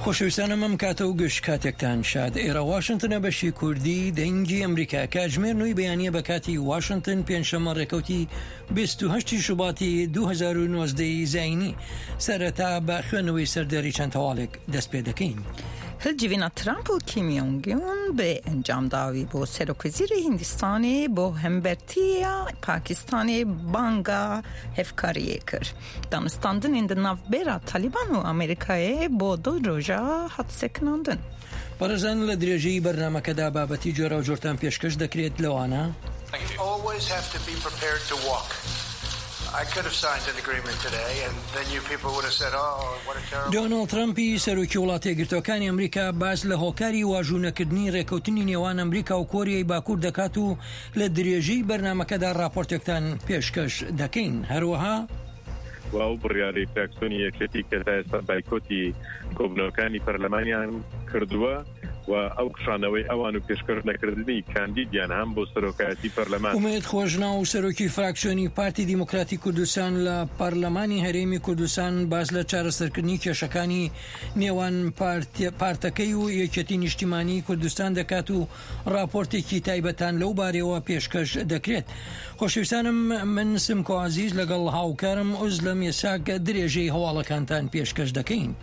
خۆشەویستانە مەم کاتە و گشت کاتێکتان شاد. ئێرە واشنتنە بەشی کوردی دەنگی ئەمریکا کاتژمێر نووی بەیانیە بە کاتی واشنتن پێنجشەممە ڕێکەوتی 28 شوباتی 2019 زاینی سەرەتا بە خوێنەوەی سەردەری چەند هەواڵێک دەست پێ دەکەین. هەلجیڤینا ترامپ و کیم یۆنگ ئون بە ئەنجامداوی بۆ سەرۆکوەزیری هیندستانی بۆ هەمبەرتیە پاکستانی بانگا هەفکاریە کرد. دانستاندنین د ناوبێرا تالیبان و ئەمریکایە بۆ 2 ڕۆژە هەڵسەکناندن. بەڕێزان لە درێژەی بەرنامەکەدا بابەتی جۆرە و جۆرتان پێشکەش دەکرێت لەوانە دۆناڵد ترامپی سەرۆکی وڵاتە یەکگرتووەکانی ئەمریکا باس لە هۆکاری واژوونەکردنی ڕێکەوتنی نێوان ئەمریکا و کۆریای باکوور دەکات و لە درێژەی بەرنامەکەدا راپۆرتێکتان پێشکەش دەکەین. هەروەها و بڕیاری فراکسیۆنی یەکێتی کە تا ئێستا بایکۆتی کۆبنەوەکانی پەرلەمانیان کردووە و ئەو قشانەوەی ئەوان و پێشکەش نەکردنی کاندیدیان هەم بۆ سەرۆکایەتی پەرلەمان. ئومێد خۆشنا و سەرۆکی فراکسیۆنی پارتی دیموکراتی کوردستان لە پەرلەمانی هەرێمی کوردستان باس لە چارەسەرکردنی کێشەکانی نێوان پارتەکەی و یەکێتی نیشتیمانی کوردستان دەکات و راپۆرتێکی تایبەتان لەو بارەوە پێشکەش دەکرێت. خۆشەویستانم من سمکۆ عەزیز لەگەڵ هاوکارم ئوز لە مێساک درێژەی هەواڵەکانتان پێشکەش دەکەین.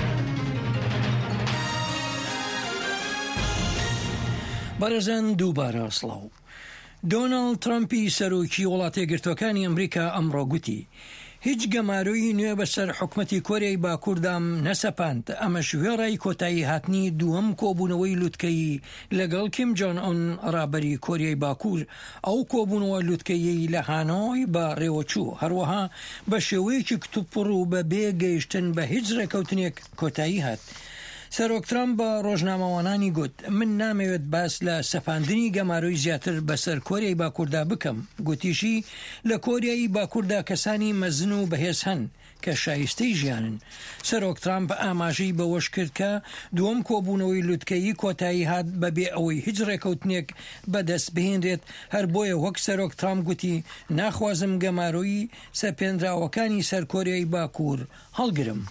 بەڕێزان دووبارە سڵاو. دۆناڵد ترامپی سەرۆکی وڵاتە یەکگرتووەکانی ئەمریکا ئەمڕۆ گوتی هیچ گەماروی نوێ بەسەر حکومەتی کۆریای باکووردام نەسەپاند. ئەمە شوێڕای کۆتایی هاتنی دووەم کۆبوونەوەی لووتکەی لەگەڵ کیم جۆن ئۆن ڕابەری کۆریای باکوور. ئەو کۆبوونەوە لووتکەیی لە هانۆی بە ڕێوەچوو هەروەها بە شێوەیەکی کتوپڕ و بە بێگەیشتن بە هیچ ڕێکەوتنێک کۆتایی هات. سەرۆک ترامپ بە ڕۆژنامەوانانی گوت من نامەوێت باس لە سەپاندنی گەماروی زیاتر بەسەر کۆریای باکووردا بکەم. گوتیشی لە کۆریایی باکووردا کەسانی مەزن و بەهێز هەن کە شایستەی ژیانن. سەرۆک ترامپ ئاماژەی بەوەش کرد کە دووەم کۆبوونەوەی لووتکەیی کۆتایی هات بەبێ ئەوەی هیچ ڕێکەوتنێک بەدەست بهێنرێت. هەر بۆیە وەک سەرۆک ترامپ گوتی ناخوازم گەماروی سەپێنراوەکانی سەر کۆریای باکوور هەڵگرم.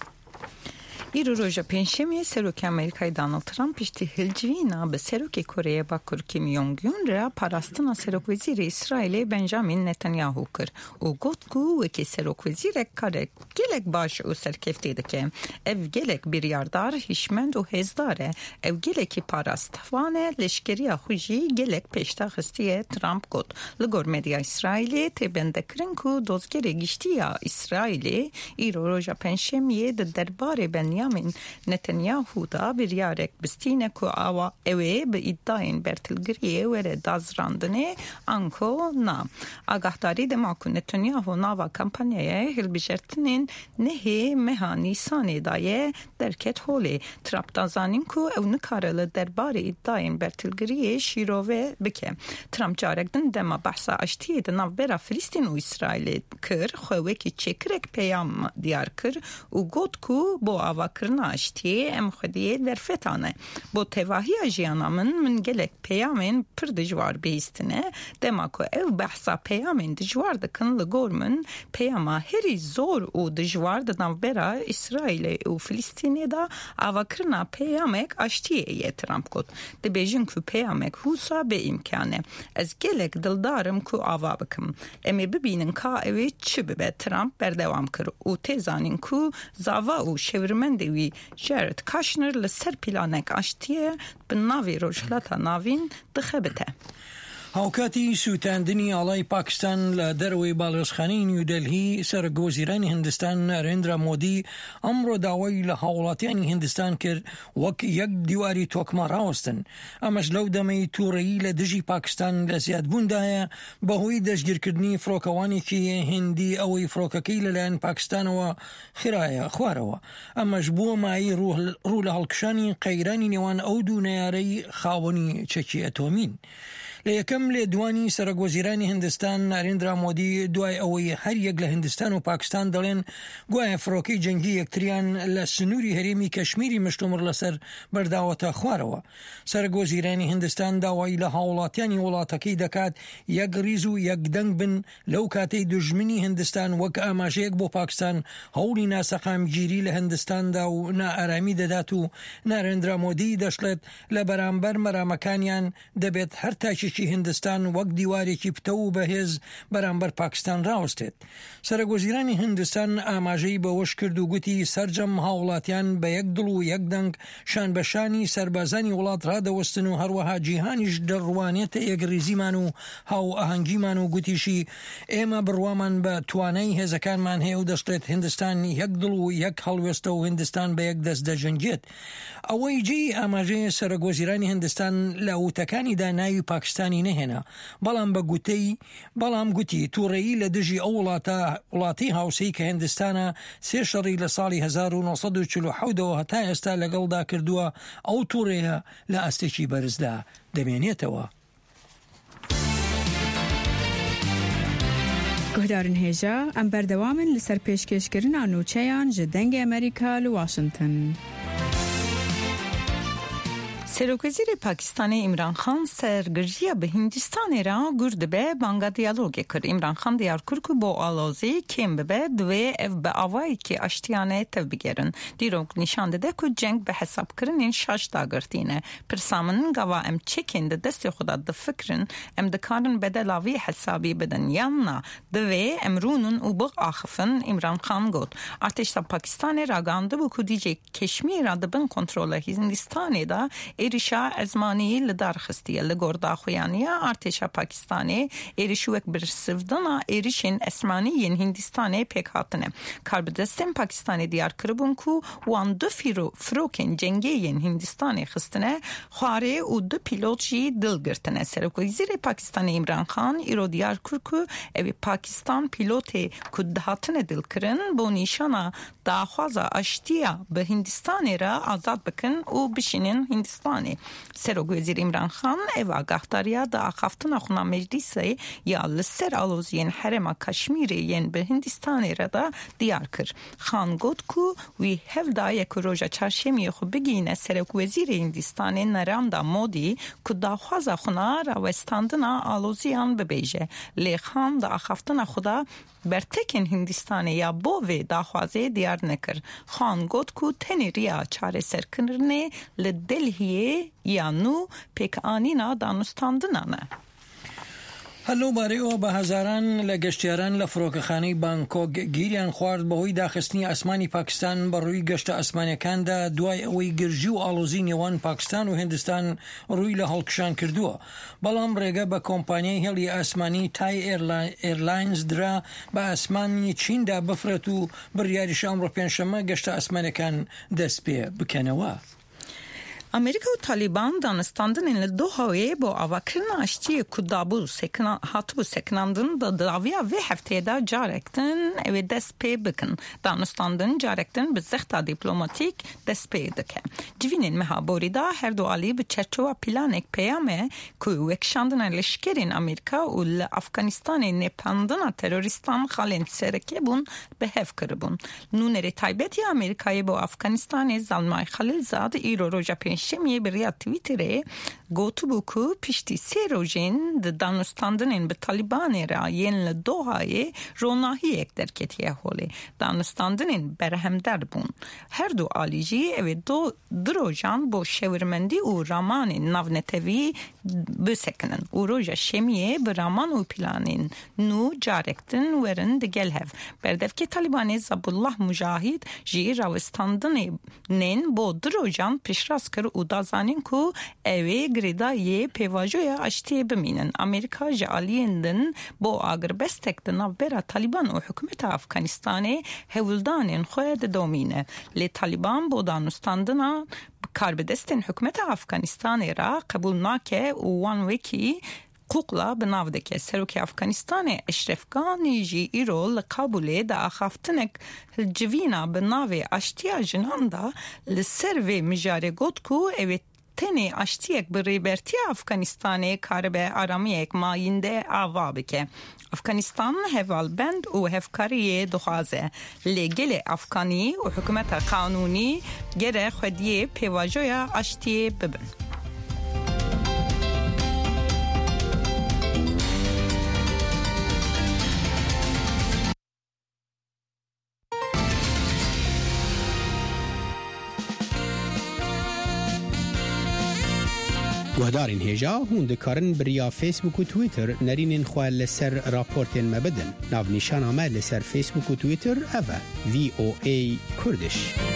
ئیرۆ ڕۆژە پێنجشەممە سەرۆکی ئەمریکای دۆناڵد ترامپ پشتی هەلجیڤینا بە سەرۆکی کۆرەیە باکوور کیم یۆنگ ئون را پاراستنا سەرۆکوەزیری ئیسرائیلێ بەنجامین نەتەنیاهو کرد و گوت کو وەکی سەرۆکوەزیرێک کارێک gelek baş û serkeftê dike. Ev gelek biryardar, hişmend û hêzdar e. Ev gelekî parastvan e, leşkeriya xwe jî gelek pêştaxistiye Trump got. Li gor medya İsraîlê tê bendekirin ku dozgerê giştiya İsraîlê îro roja penşemiyê di derbarê Benyamin Netanyahu da biryarek bistîne ku awa ew ê bi îdayên bertilgiriyê were dazrandinê anko na. Agahdari dema ku Netanyahu nava kampanyaya hilbijertinên nehê meha Nîsanê da ye derket holê. Trump da zanin ku ew nikare li derbarê îdayên bertilgiriyê şîrove bike. Trump carek din dema behsa aştiyê di navbera Filîstîn û İsraîlê kir, xwe wekî çêkirek peyam diyar kir û got ku bo avakirina aştiyê em xwediyê derfetane. Bo tevahiya jiyana min gelek peyamên pir dijwar bihîstine. Dema ku ev behsa peyamên dijwar dikin li gor min peyama herî zor û dijwar di navbera İsraîlê û Filîstînê da avakirina peyamek aştiyê ye Trump got. Dibêjin ku peyamek hûsa bê îmkan e. Ez gelek dildarim ku ava bikim. Em ê bibînin ka ew ê çi bibe. Trump berdewam kir û tê zanin ku zava û şevirmendê wî Jared Kushner li ser pîlanek aştiyê bi navê Rojhilata Navîn dixebite. هاوکاتی سووتاندنی ئاڵای پاکستان لە دەرەوەی باڵێۆزخانەی نیودەلهی سەرۆکوەزیرانی هیندستان نارێندرا مۆدی ئەمڕۆ داوای لە هاوڵاتیانی هیندستان کرد وەک یەک دیواری تۆکمە ڕاوەستن. ئەمەش لەو دەمەی تووڕەیی لە دژی پاکستان لە زیادبووندایە بەهۆی دەستگیرکردنی فڕۆکەوانێکی هیندی ئەوەی فڕۆکەکەی لەلایەن پاکستانەوە خرایە خوارەوە. ئەمەش بووە مای ڕوو لە هەڵکشانی قەیرانی نێوان ئەو دوو نەیارەی خاوەنی چەکی ئەتۆمین. لەیەکەم لێدوانی سەرۆکوەزیرانی هندستان ناریندرا مۆدی دوای ئەوەی هەر یەک لە هندستان و پاکستان دەڵێن گوایە فڕۆکەی جەنگی یەکتریان لە سنووری هەرێمی کەشمیری مشتومڕ لەسەر بەرداوەتە خوارەوە. سەرۆکوەزیرانی هندستان داوای لە هاوڵاتیانی وڵاتەکەی دەکات یەک ڕیز و یەک دەنگ بن لەو کاتەی دوژمنی هندستان وەک ئاماژەیەک بۆ پاکستان هەوڵی ناسەقامگیری لە هندستاندا و نائارامی دەدات و ناریندرا مۆدی دەشڵێت لە بەرامبەر مەرامەکانیان دەبێت هەر تاکێکی هندستان وەک دیوارێکی پتە و بەهێز بەرامبەر پاکستان ڕاوەستێت. سەرۆکوەزیرانی هندستان ئاماژەی بەوەش کرد و گوتی سەرجەم هاوڵاتیان بە یەک دڵ و یەک دەنگ شان بەشانی سەربازانی وڵات ڕادەوەستن و هەروەها جیهانیش دەڕوانێتە یەکریزیمان و هاو ئاهەنگیمان و گوتیشی ئێمە بڕوامان بە توانای هێزەکانمان هەیە و دەشتێت هندستان یەک دڵ و یەک هەڵوێستە و هندستان بە یەک دەست دەجەنگێت. ئەوەی جێی ئاماژەیە سەرۆکوەزیرانی هندستان لە وتەکانیدا ناوی پاکستانی نەهێنا، بەڵام گوتی تووڕێیی لە دژی ئەو وڵاتی هاوسەی کە هندستانە سێ شەڕی لە ساڵی 1947ەوە هەتا ئێستا لەگەڵدا کردووە ئەو تووڕێیە لە ئەستێکی بەرزدا دەمێنێتەوە. گهدارن هێژە ئەم بەردەوامن لەسەر پێشکەشکردنا نوچەیان ji dengê Amerîka li Washington. سەرۆکوەزیری پاکستانی ئیمران خان سەرگرژیە بە هیندستانê را gur dibe banga diyalogê kir. ئیمران خان diyar kir ku bo alozî kêm bibe divê ev bi avayekî aştiyanê tev bigerin. Dîrok nîşan dide ku ceng bi hesabkirinên şaş dagirtîne. Pirsa min gava em çekên di destê xwe de difikirin em dikarin bedela vî hesabî bidin yanna divê em rûnin û biaxifin. İmran Xan got. Artêşa Pakistanê ragandibu ku dîcê Keşmîra dibin kontrola Hindistanê da êrişa ezmanî li darxistiye. Li gor daxuyaniya Artêşa Pakistanê êrişûyek birsivdana êrişên esmanî yên Hindistanê pêk hatine. Karbidestên Pakistanê diyar kiribûn ku wan du firokên cengê yên Hindistanê xistine, xwarê û du pîlot jî dilgirtine. Serokvezîrê Pakistanê İmran Xan îro diyar kir ku evê Pakistan pîlotê ku dihatine dilkirin bo nîşana daxwaza aştiya bi Hindistanê re azad bikin û bişînin Hindistanê. Serokvezîr İmran Xan ev agahtariya da axaftina xuna meclisê ya li ser aloziyên herêma Kaşmîrê yên bi Hindistanê re da diyar kir. Xan got ku wî hev daye ku roja çarşemiyê xwe bigîne Serokvezîrê Hindistanê Narendra Modi ku daxwaza xuna rawestandina aloziyan bibêje. Lê Xan da axaftina xwe da bertekên Hindistanê ya bo vê daxwazê diyar nekir. Xan got ku tenê riya çareserkirinê li Delhiyê ya nû pêkanîna danûstandinan e. هەلوبارەیەوە بە هەزاران لە گەشتیاران لە فڕۆکەخانەی بانکۆک گیریان خوارد بەهۆی داخستنی ئاسمانی پاکستان بەڕووی گەشتە ئاسمانیەکاندا دوای ئەوەی گرژی و ئاڵۆزی نێوان پاکستان و هندستان ڕووی لە هەڵکشان کردووە. بەڵام ڕێگە بە کۆمپانیای هێڵی ئاسمانی تای ئێرلاینز درا بە ئاسمانی چیندا بفرێت و بڕیاریش ئەمڕۆ پێنجشەممە گەشتە ئاسمانەکان دەست پێ بکەنەوە. Amerika û Taliban danistandinên li Dohayê bo avakirina aştiyê ku hatibû sekinandin da daviya vê hefteyê de carektin evê dest pê bikin. Danistandin carektin bi zexta dîplomatîk dest pê dike. Civînên meha borî da her du alî bi çerçeva planek peyame ku wekşandina leşkerên Amerika û li Afganistanê nêpandina teröristan xalên sereke bûn bi hev kiribûn. Nûnerê taybetiya Amerikayê bo Afganistanê Zalmay Xalilzad îro roja Şemiye bir ya Twitter'e gotu ku pişti serojin de danustandının bi Talibanê ra yên li Dohayê ronahiyek derketiye holê. Danustandının berhemdar bûn. Her du alî jî evê dirojan bo şewirmendî û ramanên navnetevî bisekinin. Û roja şemiyê bi raman û planên nû carektin werin digel hev. Berdevkê Talibanê Zabullah Mujahid jî rawestandinên bo dirojan pişrast kir û dazanin ku evê girêdayê pêvajoya aştiyê bimînin. Amerîka ji aliyên din bo agirbestek di navbera Taliban û hikûmeta Afganistanê hewildanên xwe didomîne. Lê Taliban bo danûstandina karbidestên hikûmeta Afganistanê ra qebûl nake û wan wekî Kukla bi nav dike. Serokê Afganistanê Eşref Ganî jî îro li Kabulê de axaftinek hilcivîna bi navê aştiya jinan da li ser vê mijarê got ku evê tenê aştiyek bi rêbertiya Efganistanê karibe aramiyek mayînde ava bike. Efganistan hevalbend û hevkariyê dixwaze. Lê gelê Efkanî û hikûmeta qanûnî gere xwediyê pêvajoya aştiyê bibin. guhdarên hêja hûn dikarin biriya Facebook û Twitter nerînên xwe li ser raportên me bidin. Navnîşana me li ser Facebook û Twitter ev e VOA Kurdish.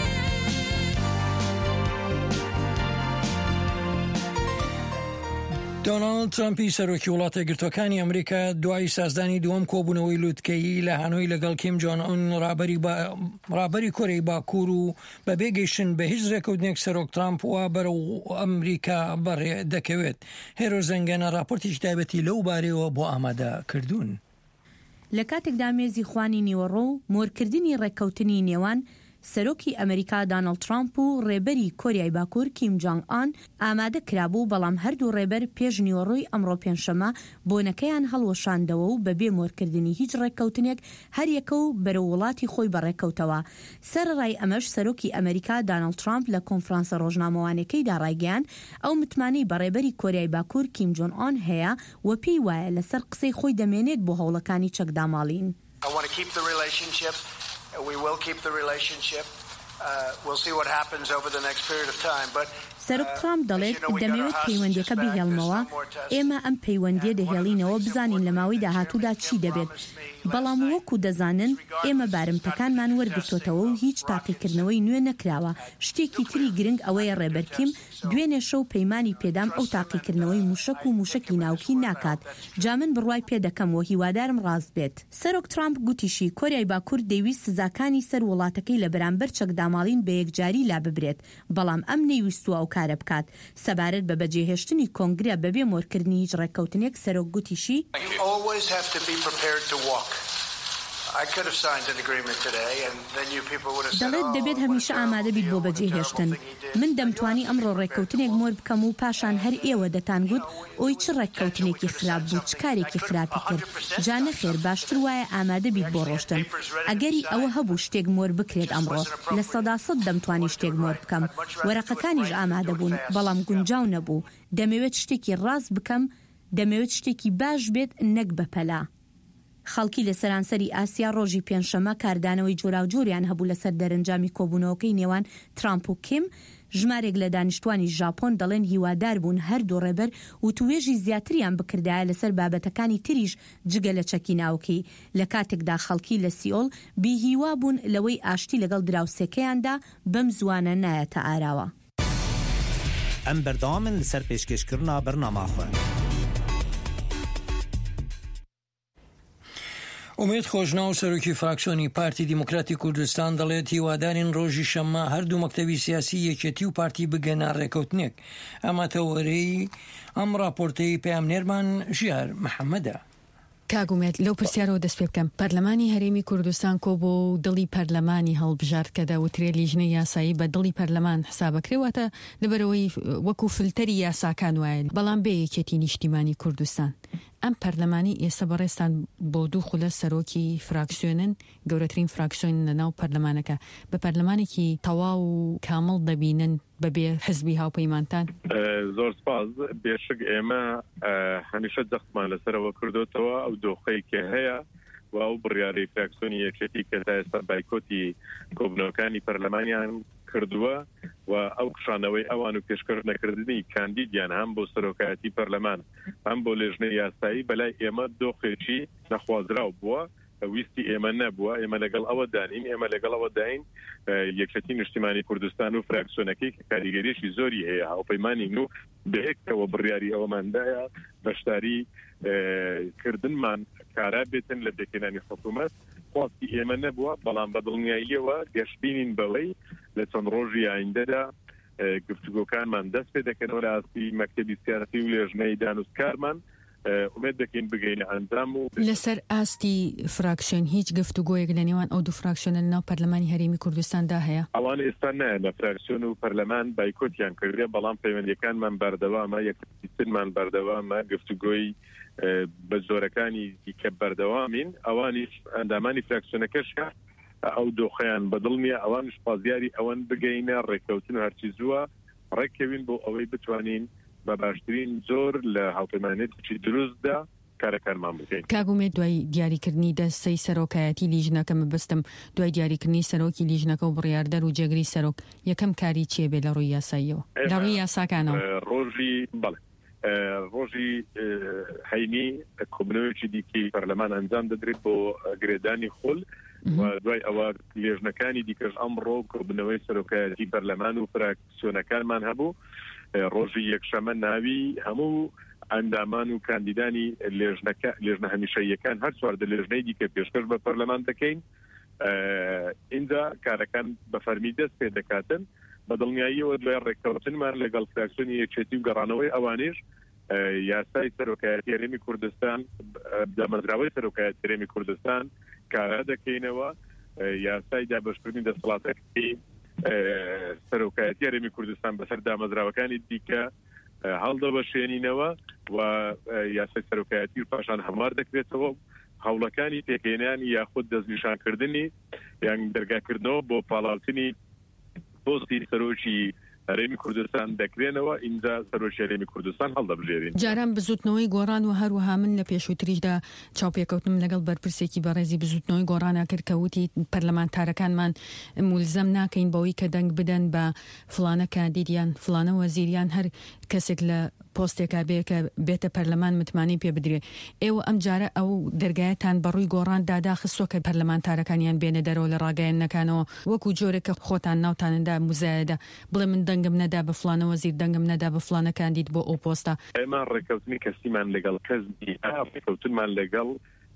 دۆناڵد ترامپی سەرۆکی وڵاتە گرتوەکانی ئەمریکا دوای سازدانی دووەم کۆبوونەوەی لووتکەیی لە هانۆی لەگەڵ کیم جۆن ئۆن ڕابەری کۆرەی باکوور و بە بێگەیشتن بە هیچ ڕێکەوتنێک سەرۆک ترامپ وا بەرەو ئەمریکا بەڕێ دەکەوێت. هێرۆ زەنگەنە راپۆرتێکی تایبەتی لەو بارەوە بۆ ئامادە کردوون. لە کاتێکدا مێزی خوانی نیوەڕۆ و مۆرکردنی ڕێکەوتنی نێوان سەرۆکی ئەمریکا دانەڵد ترامپ و ڕێبەری کۆریای باکوور کیم جۆنگ ئان ئامادە کرابوو، بەڵام هەردوو ڕێبەر پێش نیوەڕۆی ئەمڕۆ پێنجشەمە بۆنەکەیان هەڵوەشاندەوە و بەبێ مۆرکردنی هیچ ڕێکەوتنێک هەریەکە و بەرەو وڵاتی خۆی بەڕێکەوتەوە. سەرڕای ئەمەش سەرۆکی ئەمریکا دانەڵد ترامپ لە کۆنفرانسە ڕۆژنامەوانەکەیدا ڕایگەیان ئەو متمانەی بە ڕێبەری کۆریای باکوور کیم جۆن ئان هەیە و پێی وایە لەسەر قسەی خۆی دەمێنێت بۆ هەوڵەکانی چەکداماڵین. We will keep the relationship. We'll see what happens over the next period of time. But سەرۆک ترامپ دەڵێت دەمەوێت پەیوەندیەکە بهێڵمەوە. ئێمە ئەم پەیوەندیە دەهێڵینەوە بزانین لە ماوەی داهاتوودا چی دەبێت. بەڵام وەکو دەزانن ئێمە بارمتەکانمان وەرگرتوتەوە و هیچ تاقیکردنەوەی نوێ نەکراوە. شتێکی تری گرنگ ئەوەیە ڕێبەرکیم دوێنێ شەو پەیمانی پێدام ئەو تاقیکردنەوەی موشک و موشکی ناوکی ناکات. جا من بڕوای پێدەکەمەوە هیوادارم ڕاست بێت. سەرۆک ترامپ گوتیشی کۆریای باکوور دەیویست سزاکانی سەر وڵاتەکەی لە بەرامبەر چەکداماڵین بە یەکجاری لا ببرێت، بەڵام ئەم نەیویستووە ئەو کارە بکات. سەبارەت بە بەجێهێشتنی کۆنگرە بەبێ مۆرکردنی هیچ ڕێکەوتنێک سەرۆک گوتیشی دەڵێت دەبێت هەمیشە ئامادە بیت بۆ بەجێهێشتن. من دەمتوانی ئەمڕۆ ڕێکەوتنێک مۆر بکەم و پاشان هەر ئێوە دەتانگوت ئۆی چ ڕێکەوتنێکی خراپ بوو، چ کارێکی خراپی کرد. جا نەخێر باشتر وایە ئامادە بیت بۆ ڕۆشتن. ئەگەری ئەوە هەبوو شتێک مۆر بکرێت ئەمڕۆ لە 100% دەمتوانی شتێک مۆر بکەم. وەرەقەکانیش ئامادە بوون، بەڵام گونجاو نەبوو. دەمەوێت شتێکی ڕاست بکەم، دەمەوێت شتێکی باش بێت نەک بەپەلا. خەڵکی لە سەرانسەری ئاسیا ڕۆژی پێنجشەمە کاردانەوەی جۆراوجۆریان هەبوو لەسەر دەرەنجامی کۆبوونەوەکەی نێوان ترامپ و کیم. ژمارێک لە دانیشتوانی ژاپۆن دەڵێن هیوادار بوون هەردوو ڕێبەر و توێژی زیاتریان بکردایە لەسەر بابەتەکانی تریش جگە لە چەکی ناوکی. لە کاتێکدا خەڵکی لە سیئۆڵ بیهیوا بوون لەوەی ئاشتی لەگەڵ دراوسێکەیاندا بەم زوانە نایەتە ئاراوە. ئەم بەردەوامن لەسەر پێشکەشکردنا بەرنامەخۆ. ئومێد خۆشناو سەرۆکی فراکسیۆنی پارتی دیموکراتی کوردستان دەڵێت هیوادارین ڕۆژی شەممە هەردوو مەکتەبی سیاسی یەکێتی و پارتی بگەنە ڕێکەوتنێک. ئەمە تەوەرەی ئەم راپۆرتەی پەیامنێرمان ژیار محەممەدە. کاگومێت لەو پرسیارەوە دەست پێ بکەم. پەرلەمانی هەرێمی کوردستان کۆ بۆ دڵی پەرلەمانی هەڵبژارد کە داوترێ لیژنەی یاسایی بە دڵی پەرلەمان حسابەکرێواتە لەبەرەوەی وەکو فلتەری یاساکان وایە، بەڵام بێ یەکێتی نیشتیمانی کوردستان. ئەم پەرلەمانی ئێستا بەڕێستان بۆ دوو خولە سەرۆکی فراکسیۆنن، گەورەترین فراکسیۆن لەناو پەرلەمانەکە. بە پەرلەمانێکی تەواو و کامڵ دەبینن بەبێ حزبی هاوپەیمانتان؟ زۆر سپاس. بێشک ئێمە هەمیشە دەختمان لەسەرەوە کردوتەوە ئەو دۆخەی کە هەیە و ئەو بڕیارەی فراکسیۆنی یەکێتی کە تا ئێستا بایکۆتی کۆبنەوەکانی پەرلەمانیان کردووە و ئەو قشانەوەی ئەوان و پێشکەشنەکردنی کاندیدیان هەم بۆ سەرۆکایەتی پەرلەمان هەم بۆ لێژنەی یاسایی بەلای ئێمە دۆخێکی نەخوازراو بووە، ویستی ئێمە نەبووە. ئێمە لەگەڵ ئەوە دانین، ئێمە لەگەڵ ئەوە داین یەکێتی نیشتیمانی کوردستان و فراکسیۆنەکەی کە کاریگەریشی زۆری هەیە هاوپەیمانین و بەیەکەوە بڕیاری ئەوەماندایە بەشداری کردنمان کارا بێتن لە دەکێنانی حکوومەت. خواستی ئێمە نەبووە، بەڵام بە دڵنیاییەوە گەشتبینین بەوەی لە چەند ڕۆژی ئایندەدا گفتوگۆکانمان دەست پێ دەکەنەوە لە ئاستی مەکتەبی سیاسی و لێژنەی دانوستکارمان امید دەکەین بگەینە ئەنجام و لەسەر ئاستی فراکشن هیچ گفتوگۆیەک لە نێوان ئەو دوو فراکشنە لەناو پەرلەمانی هەرێمی کوردستاندا هەیە؟ ئەوان ئێستا نایە لە فراکسیۆن و پەرلەمان بایکۆتیان کردێ، بەڵام پەیوەندیەکانمان بەردەوامە، یەکترمان بەردەوامە، گفتوگۆی بە زۆرەکانی دیکە بەردەوامین. ئەوانیش ئەندامانی فراکسیۆنەکەشە ئەو دۆخەیان بەدڵ نییە، ئەوانش پازیاری ئەوەن بگەینە ڕێککەوتن و هەرچی زووە ڕێککەوین بۆ ئەوەی بتوانین بە باشترین زۆر لە هاوپەیمانێتی دروستدا کارەکانمان بکەین. کاگومێت دوای دیاریکردنی دەستەی سەرۆکایەتی لیژنەکە مەبەستم دوای دیاریکردنی سەرۆکی لیژنەکە و بڕیاردەر و جێگری سەرۆک یەکەم کاری چیە بێ لە ڕووی یاساییەوە لە ڕووی یاساکانەوە؟ ڕۆژی هەینی کۆبنەوەیەکی دیکەی پەرلەمان ئەنجام دەدرێت بۆ گرێدانی خۆل و دوای ئەوە لێژنەکانی دیکەش ئەمڕۆ کۆبنەوەی سەرۆکایەتی پەرلەمان و فراکسیۆنەکانمان هەبوو. ڕۆژی یەکشەمە ناوی هەموو ئەندامان و کاندیدانی لێژنە هەمیشەییەکان هەر چواردە لێژنەی دیکە پێشکەش بە پەرلەمان دەکەین. اینجا کارەکان بە فەرمی دەست پێ دەکاتن بە دڵنیاییەوە دوای ڕێککەوتنمان لەگەڵ فراکسیۆنی یەکێتی و گەڕانەوەی ئەوانیش یاسای سەرۆکایەتی هەرێمی کوردستان دامەزراوەی سەرۆکایەتی هەرێمی کوردستان کارا دەکەینەوە، یاسای دابەشکردنی دەسەڵاتەکەی سەرۆکایەتی هەرێمی کوردستان بەسەر دامەزراوەکانی دیکە هەڵدەبەشێنینەوە و یاسای سەرۆکایەتی و پاشان هەموار دەکرێتەوە. هەوڵەکانی پێکێنانی یاخود دەستنیشانکردنی یان دەرگاکردنەوە بۆ پاڵاوتنی پۆستی سەرۆکی هەرێمی کوردستان دەکرێنەوە، اینجا سەرۆکی هەرێمی کوردستان هەڵدەبژێرین. جاران بزوتنەوەی گۆڕان و هەروەها من لە پێشووتریشدا چاوپێکەوتنم لەگەڵ بەرپرسێکی بەڕێزی بزوتنەوەی گۆڕانە کرد کە وتی پەرلەمانتارەکانمان مولزەم ناکەین بەوەی کە دەنگ بدەن بە فلانە کاندیدیان فلانە وەزیریان هەر کەسێک لە پۆستێکا بێ کە بێتە پەرلەمان متمانەی پێ بدرێ. ئێوە ئەم جارە ئەو دەرگایەتان بەڕووی گۆڕان داداخستووە کە پەرلەمانتارەکانیان بێنە دەرەوە لە ڕاگەیەنەکانەوە وەکو جۆرێک کە خۆتان ناوتاندا موزایەدا بڵێ من دەنگم نەدا بە فلانە وەزیر دەنگم نەدا بە فلانە کاندید بۆ ئەو پۆستە. ئێمە ڕێککەوتنی کەسیمان لەگەڵ کەس ڕێککەوتنمان لەگەڵ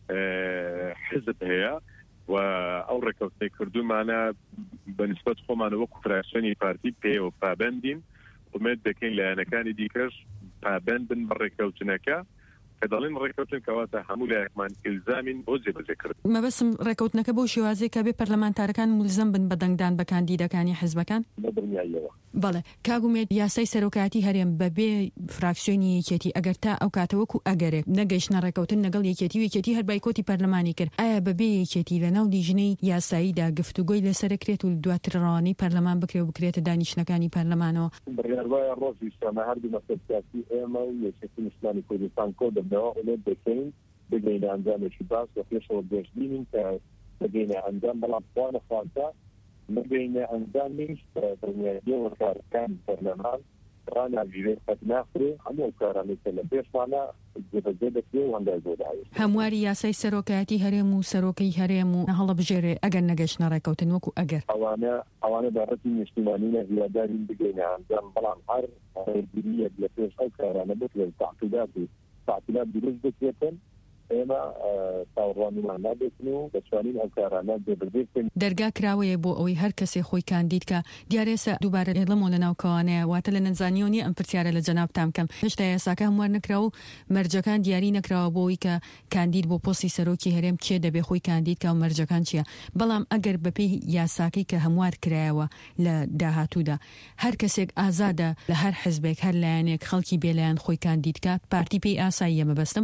حزب هەیە و ئەو ڕێککەوتنی کردومانە بەنسبەت خۆمانە وەکو فراکسیۆنی پارتی پێوە پابەندین. ئومێد دەکەین لایەنەکانی دیکەش پابەند بن بە ڕێککەوتنەکە کە دەڵێن ڕێککەوتن کەواتە هەموو لایەکمان ئیلزامین بۆ جێبەجێکرد. مەبەستم ڕێککەوتنەکە بۆ شێوازەیە کە بێ پەرلەمانتارەکان مولزەم بن بە دەنگدان بە کاندیدەکانی حزبەکان بەدڵنیاییەوە. بەڵێ کاگومێت یاسای سەرۆکایەتی هەرێم بەبێ فراکسیۆنی یەکێتی ئەگەر تا ئەو کاتەوەکو ئەگەرێک نەگەیشتنە ڕێککەوتن لەگەڵ یەکێتی هەر بایکۆتی پەرلەمانی کرد، ئایا بەبێ یەکێتی لەناو لیژنەی یاساییدا گفتوگۆی لەسەرکرێت و دواتر ڕەوانەی پەرلەمان بکرێت و بکرێتە دانیشتنەکانی پەرلەمانەوە؟ بڕیاردەوەی ڕۆژی شەمە هەردوو مەسەل سیاسی ئێمە و یەکێتی نیشتمانی کوردستان کۆ دەبنەوە ئومێد دەکەین بگەینە ئەنجامێکی باش و پێشەوە گەشتبینین کە بگەینە ئەنجام، بەڵام خوا نەخواتە نبینە ئەنجامیش دڵنیاییەوە کارەکانی پەرلەمان ڕاناگیرێت قەت ناخرێ هەموو کارانێک کە لە پێشمانە جێبەجێ دەکرێ و هەندای بۆ داوێت. هەمواری یاسای سەرۆکایەتی هەرێم و سەرۆکەی هەرێم و هەڵەبژێرێ ئەگەر نەگەشتنە ڕێککەوتن وەکو ئەگەر ئەوانە بابەتی نیشتیمانینە هیوادارین بگەینە ئەنجام، بەڵام هەر ڕێگریەک لە پێش ئەو کارانە بکرێت تعقیدات دروست بکرێتن ئێمە تاوەڕوانمان نابێتن و دەتوانین ئەو کارانە جێبەجێ دەرگا کراوەیە بۆ ئەوەی هەر کەسێ خۆی کاندید کە دیارێسە دووبارە لەمەوە لە ناوکەوانەیە واتە لە نەنزانیۆنی ئەم پرسیارە لە جەنابتان کەم هێشتا یاساکە هەموار نەکراوە و مەرجەکان دیاری نەکراوە بۆ ئەوەی کە کاندید بۆ پۆستی سەرۆکی هەرێم کێ دەبێ خۆی کاندید کە و مەرجەکان چییە. بەڵام ئەگەر بەپێی یاساکەی کە هەموار کرایەوە لە داهاتوودا هەر کەسێک ئازادە لە هەر حزبێک هەر لایەنێک خەڵکی بێلایەن خۆی کاندید کات پارتی پێی ئاساییە مەبەستم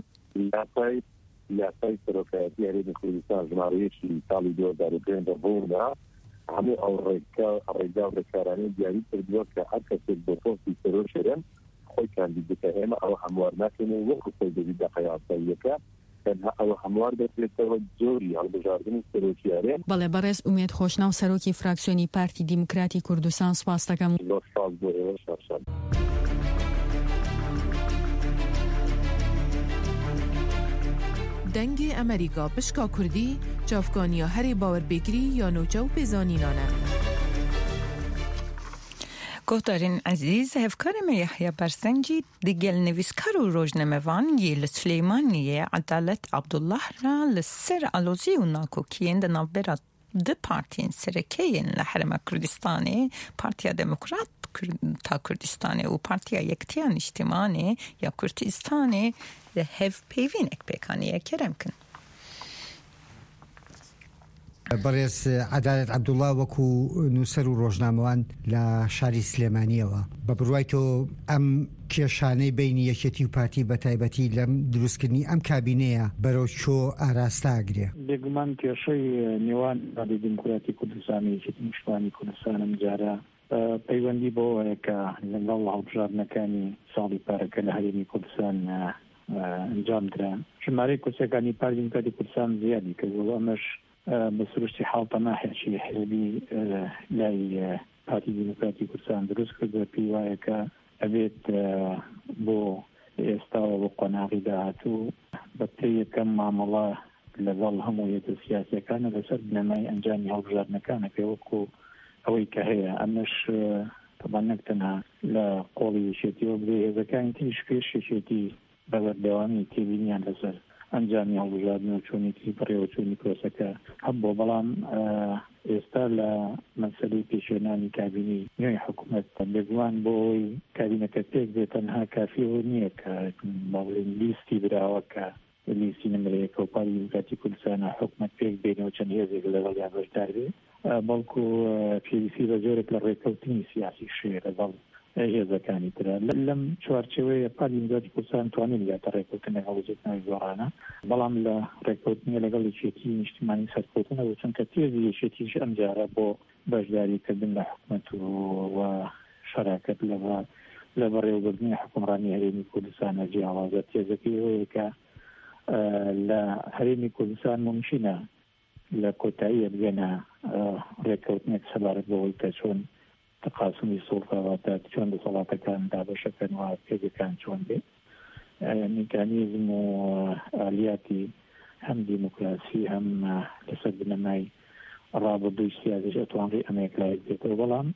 یاسای سەرۆکایەتی هەرێمی کوردستان ژمارەیەکی ساڵی 2005 بوونا هەموو ئەو ڕێگا و ڕێکارانەی دیاری کردووە کە هەر کەسێک بۆ پۆستی سەرۆکی هەرێم خۆی کاندید بکە. ئێمە ئەوە هەموار ناکەین وەکو سەردەوی دەقە یاساییەکە ئەوە هەموار دەکرێتەوە جۆری هەڵبژاردننی سەرۆکی هەرێم. بەڵێ بەڕێز ئومێد خۆشناو سەرۆکی فراکسیۆنی پارتی دیموکراتی کوردستان سپاس دەکەم. بۆ ئێوە شەرشەر. دەنگی ئەمریکا پشکا کوردی چاوکانیا هەرێ باوەربێگری یا نوچە و پێزانینانە. گۆدارین عزیز هەفکارمە یەحیا بەرسەنگی دیگەل نویسکار و ڕۆژنەمەوان یە لە سلەیمانیە عەدالەت عەبدوڵڵاه را لەسەر ئالۆزی و ناکۆکیên di navbera دو پارتین سرکین لحرم کردستانه، پارتیا دموکرات تا کردستانه و پارتیا یکتیان اجتماعی یا کردستانه هف پیوینک بکانیه کرم کن. بەڕێز عەدالەت عەبدوڵڵا وەکو نووسەر و ڕۆژنامەوان لە شاری سلێمانیەوە بە بڕوای تۆ ئەم کێشانەی بینی یەکێتی و پارتی بە تایبەتی لەم دروستکردنی ئەم کابینەیە بەرەو چۆ ئاراستە ئاگرێ؟ بێگومان کێشەی نێوان پارتی دیموکراتی کوردستان و یەکێتی نیشتیمانی کوردستان ئەم جارە پەیوەندی بەوەیە کە لەگەڵ هەڵبژاردنەکانی ساڵی پارەکە لە هەرێمی کوردستان ئەنجام درا. ژمارەی کورسەکانی پارتی دیموکراتی کوردستان زیادی کردووە. ئەمەش بەسروشتی حاڵتە ناحێکی حزبی لای پارتی دیموکراتی کوردستان دروست کردووە. پێی وایە کە ئەبێت بۆ ئێستاوە بۆ قۆناغی داهاتوو بە پێی یەکەم مامەڵە لەگەڵ هەموو یەکە سیاسیەکانە لەسەر بنەمای ئەنجامی هەڵبژاردنەکانە پێ وەکو ئەوەی کە هەیە. ئەمەش تەبان نەک تەنها لە قۆڵی یەکێتیەوە بێ هێزەکانی تریش پێش یەکێتی بەبەردەوامی تێبینیان لەسەر ئەنجامی هەڵبژاردن و چۆنێتی بەڕێوەچوونی پرۆسەکە هەبوو. بەڵام ئێستا لە مەسەلەی پێشێنانی کابینی نوێی حکوومەت بێگومان بۆ ئەوەی کابینەکە پێک بێت تەنها کافیەوە نییە کە باڵێن لیستی براوە کە لیستی نمرەیەکە و پارتی دیموکراتی کوردستانە حکوومەت پێک بێنەوە چەند هێزێک لەگەڵ یان بەشدار بێ، بەڵکو پێویستی بە زۆرێک لە ڕێکەوتنی سیاسی شێ لەگەڵ هێزەکانی ترە. لەم چوارچێوەیە پارتی دیموکراتی کوردستان توانێت یاتە ڕێکەوتنە هەڵبژێردنەوەی گۆڕانە، بەڵام لە ڕێکەوتنی لەگەڵ یەکێتی نیشتیمانی سەرکەوتنەوە چونکە تێزی یەکێتیش ئەم جارە بۆ بەشداریکردن لە حکوومەت و شەراکەت لە بەڕێوەبردنی حکومڕانی هەرێمی کوردستانە جیاوازە. تێزەکەی ئەوەیە کە لە هەرێمی کوردستان ممکنە لە کۆتاییە بگەنە ڕێکەوتنێک سەبارەت بەوەی کە چۆن تقاسمی سوڵتاواتە چۆن دەسەڵاتەکان دابەشەکەن و پێگەکان چۆن بێت. میکانیزم و ئالیاتی هەم دیموکراسی هەم لەسەر بنەمای ڕابردووی سیاسیش ئەتوانڕی ئەمێک لایەک بێتەوە. بەڵام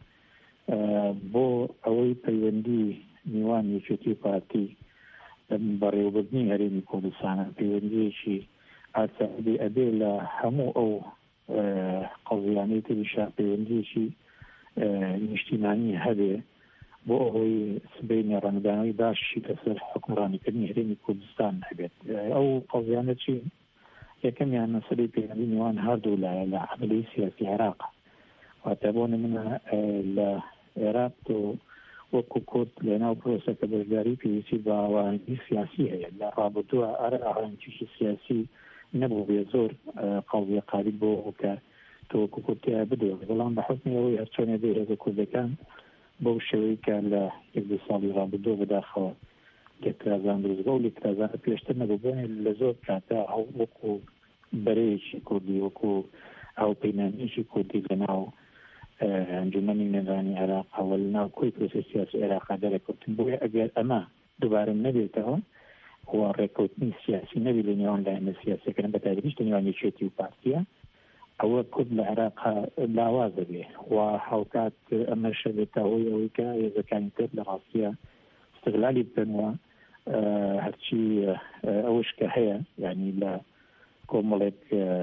بۆ ئەوەی پەیوەندی میوان یەکێتی پارتی بەڕێوەبردنی هەرێمی کوردستانە پەیوەندیەکی ئاسایی ئەبێ لە هەموو ئەو قەڵزیانەی تریشا پەیوەندیەکی نیشتیمانی هەبێ بۆ ئەوەی سبەینی ڕەنگدانەوەی باشی لەسەر حکومڕانیکردنی هەرێمی کوردستان هەبێت. ئەو قەڵزیانە چی؟ یەکەمیان مەسەلەی پەیوەندی میوان هەردوو لە عەمەلەی سیاسی عێراق. واتە بۆ نمونە لە عێراق وەکو کورد لەناو پرۆسەکە بەشداری پێویستی بە ئاوارەنگی سیاسی هەیە. لە ڕابردووە ئاوارەنگیی سیاسی نەبوو بێ زۆر قەڵزیە قاریب بۆ کە تۆ وەکو کورتیا بدۆ. بەڵام بە حکمی ئەوەی هەرچۆنێ بێ هێزە کوردەکان بەو شێوەی کە لە یەک دو ساڵی ڕابردووە بەداخەوە لێکرازان دروستبووە و لێکرازانە پێشتر نەبوو بوونێ لە زۆر کاتا وەکو بەرەیەکی کوردی وەکو هاوپەیمانیەکی کوردی لەناو ئەنجومەنی نێرانی عێراق هەوە لەناو کۆی پرۆسەی سیاسی عێراقا دەرەکەوتن. بۆیە ئەگەر ئەمە دووبارە نەبێتەوە و ڕێکەوتنی سیاسی نەبی لە نێوان لایەنە سیاسیەکەن بە تایبەتیش لە نێوان یەکێتی و پارتیە، ئەوە کورد لە عێراق لاوازە بێ و هاوکات ئەمەشە بێتە هۆی ئەوەی کە هێزەکانی تر لە ڕاستیە استغلالی بکەنەوە هەرچی ئەوش کە هەیە، یعنی لە کۆمەڵێک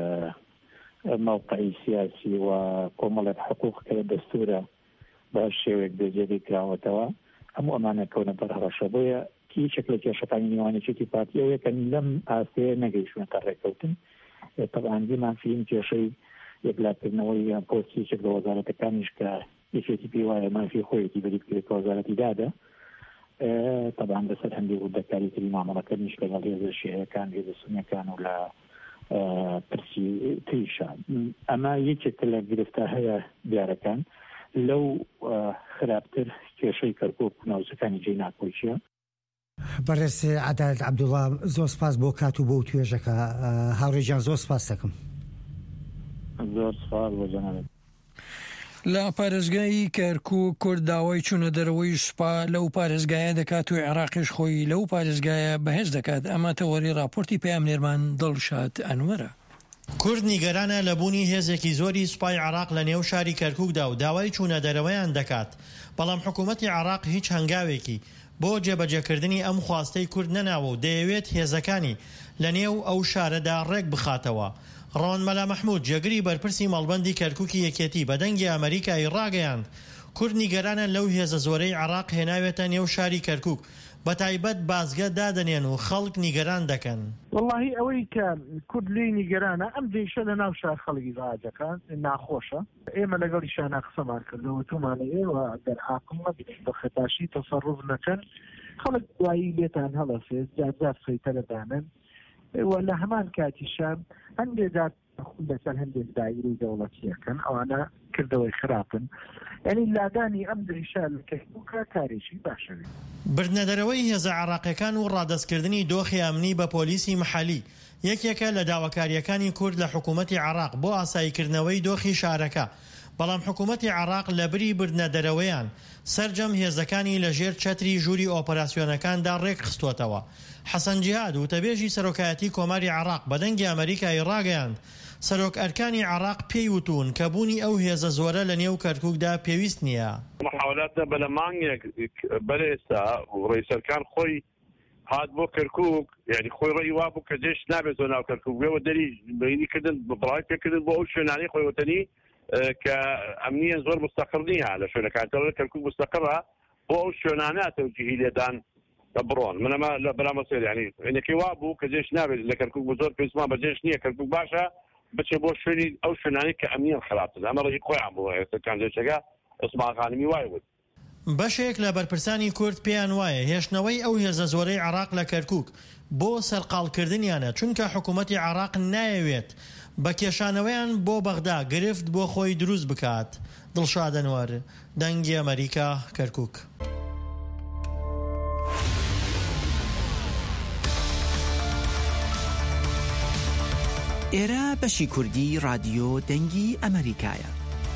موقعی سیاسی و کۆمەڵێک حقوق کە دەستورە بە شێوێک بێجێری کراوەتەوە هەموو ئەمانە کەونە بەرهەڕەشە. بۆیە هیچێک لە کێشەکانی نێوانێکی پارتی ئەوەیە کە لەم ئاستەیە نەگەیشتوونەتە ڕێکەوتن. طبعا دیمان فیلم کێشەی یەکلاکردنەوەی پۆستیچێک لە وەزارەتەکانیش کە یەکێتی پێی وایە مافی خۆیەتی بەری بکرێت کە وەزارەتی دادە. طبعا بەسەر هەندێک ڕوودەکاری تری مامەڵەکردنیش لەگەڵ هێزە شیعەکان هێزە سونیەکان و لە پرسی تریشان. ئەمە یەکێک لە گرفتە هەیە دیارەکان. لەو خراپتر کێشەی کەرکووک ناوچەکانی جێی ناکۆچیە. بەڕێز عەدالەت عەبدوڵڵا زۆر سپاس بۆ کات و بۆ توێژەکە. هاوڕێجان زۆر سپاس دەکەم. زۆر سپاس بۆ جەنابەت. لە پارێزگای کەرکووک کورد داوای چوونە دەرەوەی سوپا لەو پارێزگایە دەکات و عێراقیش خۆی لەو پارێزگایە بەهێز دەکات. ئەمە تەوەری راپۆرتی پەیامنێرمان دڵشاد ئەنوەرە. کورد نیگەرانە لەبوونی هێزێکی زۆری سوپای عێراق لە نێو شاری کەرکووکدا و داوای چوونە دەرەوەیان دەکات. بەڵام حکوومەتی عێراق هیچ هەنگاوێکی بۆ جێبەجێکردنی ئەم خواستەی کورد نەناوە و دەیەوێت هێزەکانی لە نێو ئەو شارەدا ڕێک بخاتەوە. ڕۆنمەلا مەحموود جێگری بەرپرسی مەڵبەندی کەرکووکی یەکێتی بە دەنگی ئەمریکای ڕاگەیاند کورد نیگەرانە لەو هێزە زۆرەی عێراق هێناوێتە نێو شاری کەرکووک بە تایبەت بازگە دادەنێن و خەڵک نیگەران دەکەن. والله ئەوەی کە کورد لێی نیگەرانە ئەم دیشە لە ناو شار خەڵکی ڕاجەکان ناخۆشە. ئێمە لەگەڵی شانە قسەمان کردەوە تومانە ئێوە دەرحاقمە بە خەتاشی تەسەڕوف نەکەن خەڵک دوایی لێتان هەڵەسێت جار سەیتەرەدانن و لە هەمان کاتیشان هەندێک لەسەر هەندێک دایری دەوڵەتیەکەن ئەوانە کردەوەی خراپن یعنی لادانی ئەم دریشە لە کەشبووکە کارێکی باشەوێت. بردنەدەرەوەی هێزە عێراقیەکان و ڕادەستکردنی دۆخی ئەمنی بە پۆلیسی محەلی یەکێکە لە داواکاریەکانی کورد لە حکوومەتی عێراق بۆ ئاساییکردنەوەی دۆخی شارەکە بەڵام حکوومەتی عێراق لە بری بردنەدەرەوەیان سەرجەم هێزەکانی لەژێر چەتری ژووری ئۆپەراسیۆنەکاندا ڕێک خستوتەوە. حەسەن جیهاد وتەبێژی سەرۆکایەتی کۆماری عێراق بە دەنگی ئەمریکای ڕاگەیاند سەرۆک ئەرکانی عێراق پێی وتون کە بوونی ئەو هێزە زۆرە لە نێو کەرکووکدا پێویست نییە. محاولاتە بەلە مانگێک بەرێستا ڕئیسەرکان خۆی هات بۆ کەرکووک یعنی خۆی ڕێی وا بوو کە جێش نابێت زۆر ناو کەرکووکەوە دەری بینیکردن بەڵای پێکردن بۆ ئەو شوێنانەی خۆی وتنی کە ئەمنیە زۆر مستەقر نییە لە شوێنەکانتەوە کەرکووک مستەقرە بۆ ئەو شوێنانە تەوجیهی لێدان بڕۆن منەمە لە بەرامەسەر یعنی ئەنێکی وا بوو کە جێش نابێت لە کەرکووک زۆر پێویستمان بە جێش نییە کەرکووک باشە بچێ بۆ شوێنی ئەو شوێنانی کە ئەمنیان خراپتر ئەمە ڕێی خۆیان بوو ئێستاکان جێچەکە عوسمان خانمی وای وت. بەشێک لە بەرپرسانی کورد پێیان وایە هێشتنەوەی ئەو هێزە زۆرەی عێراق لە کەرکووک بۆ سەرقاڵکردنیانە چونکە حکوومەتی عێراق نایەوێت بە کێشانەوەیان بۆ بەغدا گرفت بۆ خۆی دروست بکات. دڵشاد ئەنوار دەنگی ئەمریکا کەرکووک. ئێرە بەشی کوردی رادیۆ دەنگی ئەمریکایە.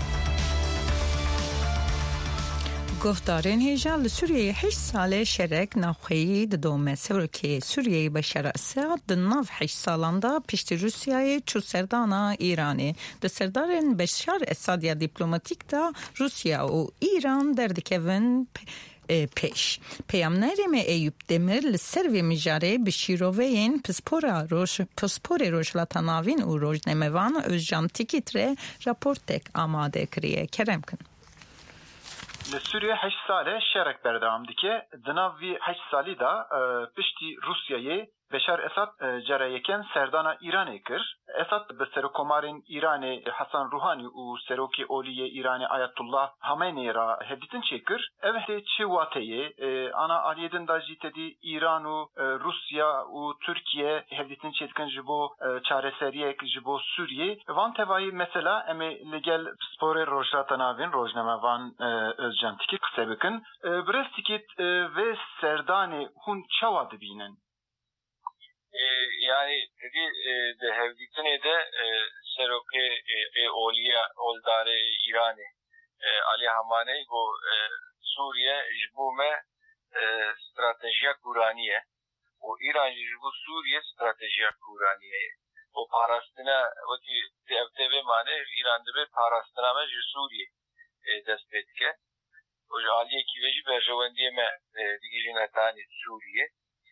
گفتارên hêja li Sûriyeyê 8 salê şerek navxweyî didome Serokê Sûriyeyê Beşar Esad di nav 8 salan da piştî Rûsyayê çû serdana Îranê. Di serdarên Beşar Esad ya dîplomatîk da Rusya û İran derdikevin pêş. Peyamnerê me Eyüp Demir li ser vê mijarê bi şîroveyên Pisporê Rojhilata Navîn û Rojnamevan Özcan Tikît re raportek amade kiriye. Kerem kin. Li Sûriye 8 salê şerek berdewam dike. Di nav vî 8 salî da piştî Rusyayê Beşar Esad cereyeken serdana İranê kir. Esad bi serokkomarên İranê Hasan Ruhani û serokê oliyê İranê Ayetullah Hameneî ra hevdîtin çêkir. Ev tê çi wateyê ana aliyedin da jî tedî İran û Rusya û Türkiye hevdîtin çêdikin ji bo çareseriyek ji bo Sûriyê. Van tevayî mesela em ê li gel Pisporê Rojhilata Navîn Rojnamevan Özcan Tikî qise bikin. Birêz Tikît vê serdanê hûn çawa dibînin? Yani dedi de hevditine de Serokê Oliya Oldare İranê Ali Hamaney bu Suriye jbume stratejiya Kuraniye o İran jbu Suriye stratejiya Kuraniye o parastina o ki TV mane İran'da bir parastina me Suriye despetke o aliye ki veji berjevendiye me digijine tani Suriye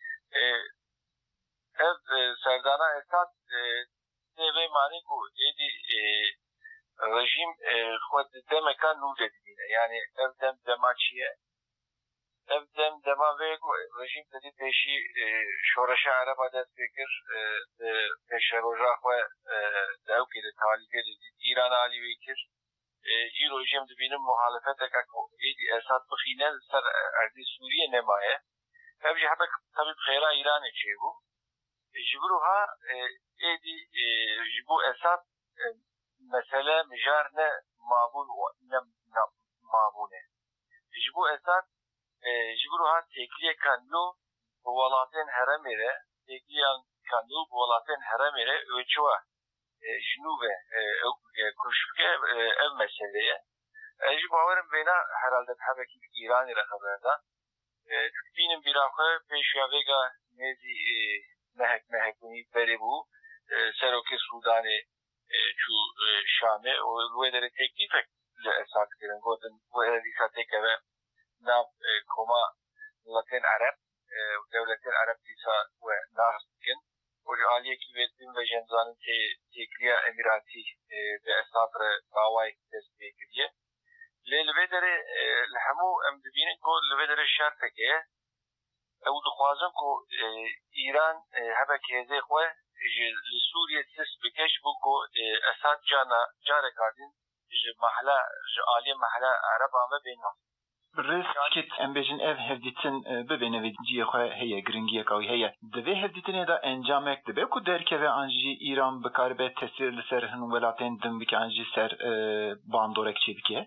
ev serdana esas TV mani bu edi rejim xwed demekan nû dedîne yani ev dem demaçiye ev dem dema ve rejim dedi peşi şoreşa araba dest pekir peşe roja xwe dewkê de talîbê de İran alî vekir îro jem dibînin muhalefeteka êdî Esad bixîne ser erdê Sûriye nemaye ev jî hebek tabî xêra İranê çêbû جبروها ایدی جبو اساد مسئله مجار نه مابون و نه مابونه جبو اساد جبروها تکلیه کندو بولاتین هرمره تکلیه کندو بولاتین هرمره اوچوا جنوبه کشکه ev meseleye جبو هاورم بینا herhalde habeki İran'ı rakaberda Türkiye'nin bir akı peşyavega nezi mehekuni beri bu Serokê Sudanê çû Şamê û wê derê teklîfek li Esad kirin gotin bu êdîsa têkeve nav koma miletên Ereb dewletên Ereb dîsa we nahs dikin وجعاليكي بيتم بجنزان تيكليا اميراتي بأساطر باواي تسبيكية للبدري الحمو ام دبينن كو لبدري شرطكه او دخوازن كو ايران هبك هزي خو لسوريا تسبكش بو اساد جانا جاركادين محلا عالي محلا عرب ما بينهم ريسكت ام بيجن اف هفديتن ببينه ودجيه خو هي گرینگیه کوي هي دبي هفديتنه دا انجامك دبي كو دركه و انجي ايران بكاربه تسير لسرهن ولاتين دم بك انجي سر باندورك چيدكه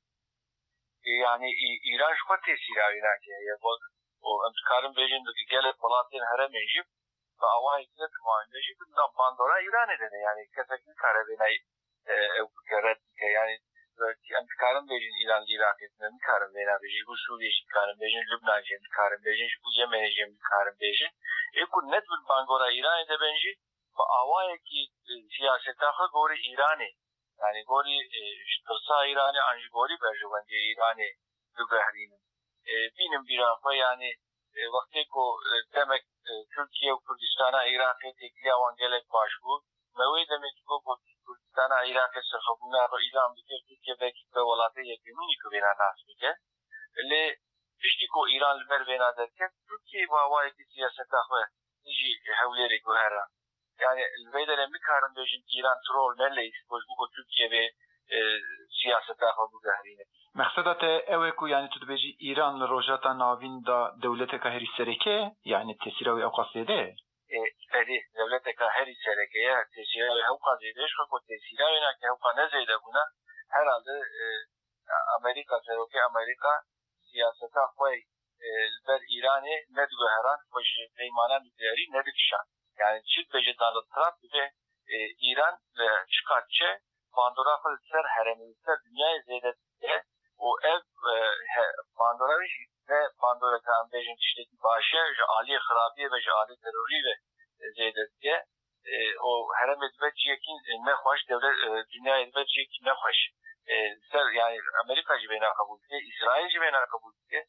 يعني ايران شو تسير ايران يا بود او امتكارن بيجن دي گله پلاتين هرم يجيب فاواي كده كمان يجيب باندورا ايران ده يعني كسكن كاربيناي او كرت يعني امتكارن بيجن ايران العراق امتكارن بينا بيجي سوريا امتكارن بيجن لبنان امتكارن بيجن يمن امتكارن بيجن يكون نت بالباندورا ايران ده بنجي فاواي كي سياستا خو غوري ايراني يعني غوري اشترسا ايراني انجي غوري برجوندي ايراني ببحرين بينم بيرا يعني وقتی کو دمک ترکیه و کردستان عراق تکلیه وانگلک باش بود موی دمک کو کردستان عراق سرخوبنا رو ایران بکر ترکیه بکی به ولاته یکیمونی که بینا ناس میکن لی پشتی کو ایران لبر بینا داد که ترکیه با وای که سیاست اخوه نجی حولیری که هرا yani الویدر میکارن بیشن ایران ترول نلیس باش بو ترکیه به سیاست اخوه بگهرینه مقصدات اوه کو يعني تدبيجي ايران لروجاتا ناوين دا دولتك هري سركه يعني تسيراوي او قصيده ادي دولتك هري سركه تسيراوي او قصيده شو تسيراوي نا که او نزيده بنا herhalde Amerika سركه امريكا سياستا خوي البر ايراني ندو هران باش پیمانه نوکلیری ندکشان yani çift vejetanlı taraf ve İran çıkartçı Pandora Fırsır Heremizde dünyaya zeydettiği o ev Pandora ve Pandora Kambejin işleti başı Ali Harabiye ve Ali Terörü ve zeydettiği o Herem Edveciyekin ne hoş devlet dünya Edveciyekin ne hoş yani Amerikacı bena kabul etti İsrailci bena kabul etti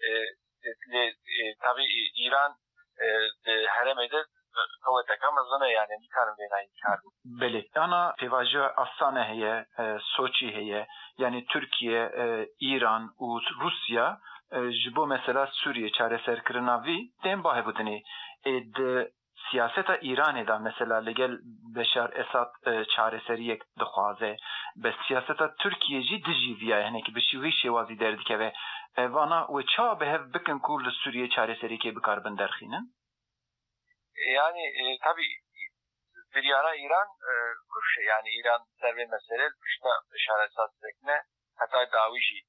tabi İran Herem'de قوتك مزنه يعني میکارم بینایی کار بله انا پیواژه اسانه هي سوچی هي yani Türkiye İran و روسیا جبو مثلا سوریه چاره سرکرناوی دیم باه بودنی اد سیاست ایران دا مثلا لگل بشار اساد چاره سریک دخوازه به سیاست ترکیه جی دجی ویا یعنی که بشوی شوازی درد که وانا و چا به بکن کول سوریه چاره سریک بکار بندرخینن yani tabi bir yana İran yani İran serve mesele kuşta Beşar Esad tekne hatta daviji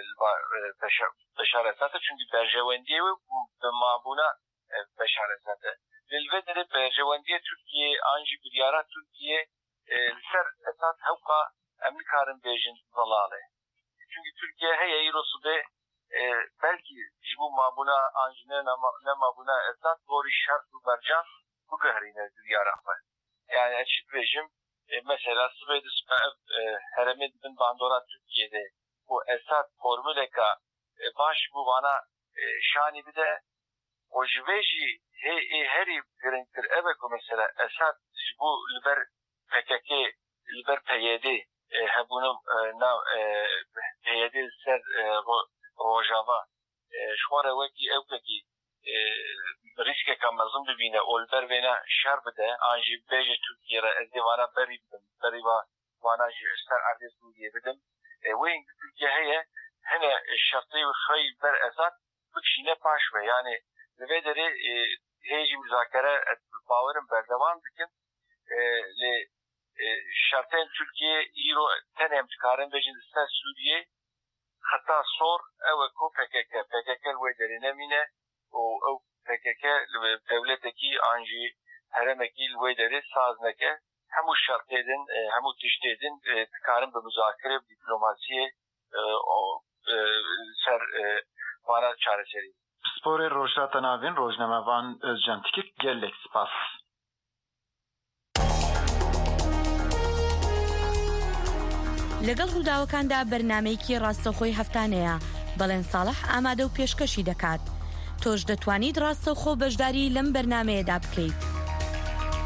Beşar Esad'ı çünkü Berjevendiye ve mabuna Beşar Esad'ı Lilvedere Berjevendiye Türkiye anji bir yana Türkiye ser Esad hevka emlikarın bejin zalale çünkü Türkiye heye irosu be belki bu mabuna anjine ne mabuna esas doğru şart bu bercan bu gahrine dünyara var. Yani açık rejim mesela Swedish Heremet bin Bandora Türkiye'de bu esas formüleka baş bu bana şani bir de o jveji heri grintir evet mesela esas bu liber PKK liber PYD hebunun PYD ser Rojava şuara veki evkeki riske kamazın bibine olber vena şer bide anji beje Türkiye'ye ezdivana beri vana jister adres Suriye bidim ve Türkiye heye hene şartı ve xey ber esat bikşine paş ve yani vederi heji müzakere bavarın berdevan dikin le şartın Türkiye iro tenem çıkarın bejin ister Suriye hatta sor ev ko PKK ve derinemine o PKK devleteki anji heremeki ve deri sazneke hemu şartedin hemu tiştedin çıkarın bir müzakere diplomasiye ser bana çareseri. Spor Rojata navin Rojnamevan Özcantikik gelek spas. لەگەڵ ڕووداوەکاندا بەرنامەیەکی ڕاستەوخۆی هەفتانەیە بەڵێن ساڵح ئامادە و پێشکەشی دەکات. تۆش دەتوانیت ڕاستەوخۆ بەشداری لەم بەرنامەیەدا بکەیت.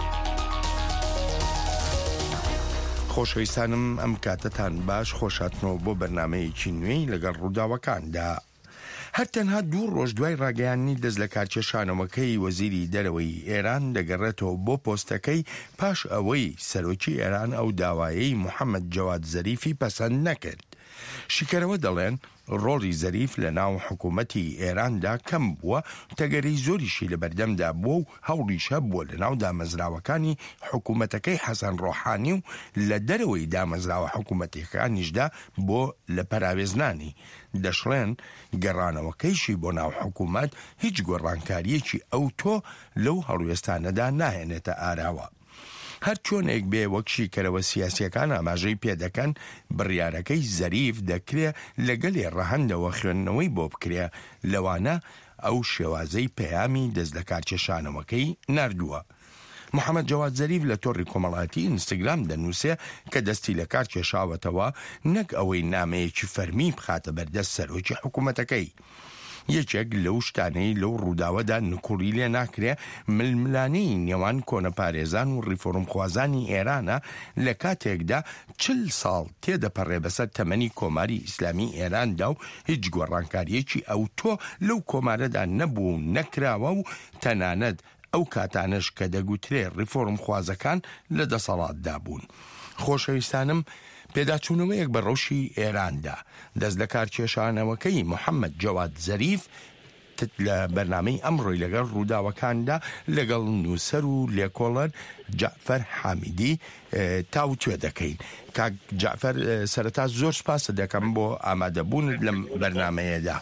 خۆشەویستانم ئەم کاتتان باش خۆشاتنەوە بۆ بەرنامەیەکی نوێی لەگەڵ ڕووداوەکاندا. هەر تەنها 2 ڕۆژ دوای ڕاگەیاندنی دەست لە کارکێشانەوەکەی وەزیری دەرەوەی ئێران دەگەڕێتەوە بۆ پۆستەکەی پاش ئەوەی سەرۆکی ئێران ئەو داوایەی محەممەد جەواد زەریفی پەسەند نەکرد. شیکەرەوە دەڵێن ڕۆڵی زەریف لە ناو حکوومەتی ئێراندا کەم بووە، تەگەری زۆریشی لە بەردەمدا بووە و هەوڵیشە بووە لە ناو دامەزراوەکانی حکوومەتەکەی حەسەن ڕۆحانی و لە دەرەوەی دامەزراوە حکوومەتەکانیشدا بۆ لە پەراوێزنانی. دەشڵێن گەڕانەوەکەیشی بۆ ناو حکوومەت هیچ گۆڕانکاریەکی ئەو تۆ لەو هەڵوێستانەدا ناهێنێتە ئاراوە. هەر چۆنێک بێ وەکشی کەرەوە سیاسیەکان ئاماژەی پێدەکەن بڕیارەکەی زەریف دەکرێت لەگەڵێ ڕەهەندەوە خوێندنەوەی بۆ بکرێ، لەوانە ئەو شێوازەی پەیامی دەست لە کارکێشانەوەکەی ناردووە. محەممەد جەواد زەریف لە تۆڕی کۆمەڵایەتی ئینستاگرام دەنووسێ کە دەستی لە کار کێشاوەتەوە، نەک ئەوەی نامەیەکی فەرمی بخاتە بەردەست سەرۆکی حکوومەتەکەی. یەکێک لەو شتانەی لەو ڕووداوەدا نکوڕی لێ ناکرێ ململانەی نێوان کۆنەپارێزان و ڕیفۆرم خوازانی ئێرانە لە کاتێکدا 40 ساڵ تێدەپەڕێ بەسەر تەمەنی کۆماری ئیسلامی ئێراندا و هیچ گۆڕانکاریەکی ئەو تۆ لەو کۆمارەدا نەبوو و نەکراوە و تەنانەت ئەو کاتانش کە دەگوترێ ڕیفۆرم خوازەکان لە دەسەڵاتدا بوون. خۆشەویستانم، پێداچوونەوەیەک بە ڕەوشی ئێراندا دەست لە کارکێشانەوەکەی محەممەد جەواد زەریف لە بەرنامەی ئەمڕۆی لەگەڵ ڕووداوەکاندا لەگەڵ نووسەر و لێکۆڵەر جعفەر حامیدی تاو توێ دەکەین. کاک جعفەر، سەرەتا زۆر سپاس دەکەم بۆ ئامادەبوونت لەم بەرنامەیەدا.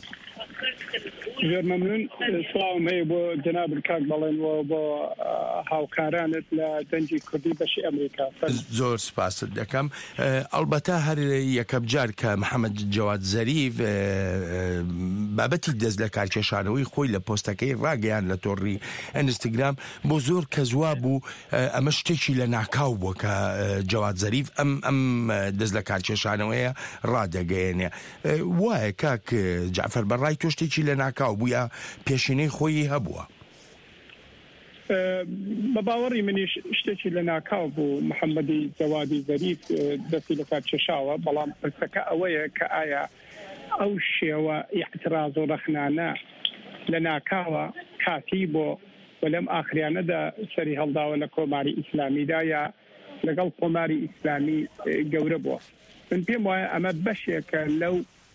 زۆر مەمنون. سڵاوم هەیە بۆ جەناب کاک بەڵێنەوە بۆ هاوکارانت لە دەنگی کوردی بەشی ئەمریکا. زۆر سپاست دەکەم. ئەڵبەتە هەر یەکەم جار کە محەممەد جەواد زەریف بابەتی دەست لە کارکێشانەوەی خۆی لە پۆستەکەی ڕاگەیان لە تۆڕی ئینستاگرام بۆ زۆر کەس وا بوو ئەمە شتێکی لە ناکاو بووە کە جەواد زەریف ئەم دەست لە کارکێشانەوەیە ڕادەگەیەنێ. وایە کاک جعفەر بەڕای تۆ شتێکی لە ناکاو بووە پێشینەی خۆی هەبووە؟ بە باوەڕی منیش شتێکی لە ناکاو بوو محەممەدی جەوادی زەریف دەستی لە کار کێشاوە، بەڵام پرسەکە ئەوەیە کە ئایا ئەو شێوە ئیعتراز و ڕەخنانە لە ناکاوە کاتی بۆ و لەم ئاخریانەدا سەری هەڵداوە لە کۆماری ئیسلامیدا یا لەگەڵ کۆماری ئیسلامی گەورە بووە. من پێم وایە ئەمە بەشێکە لەو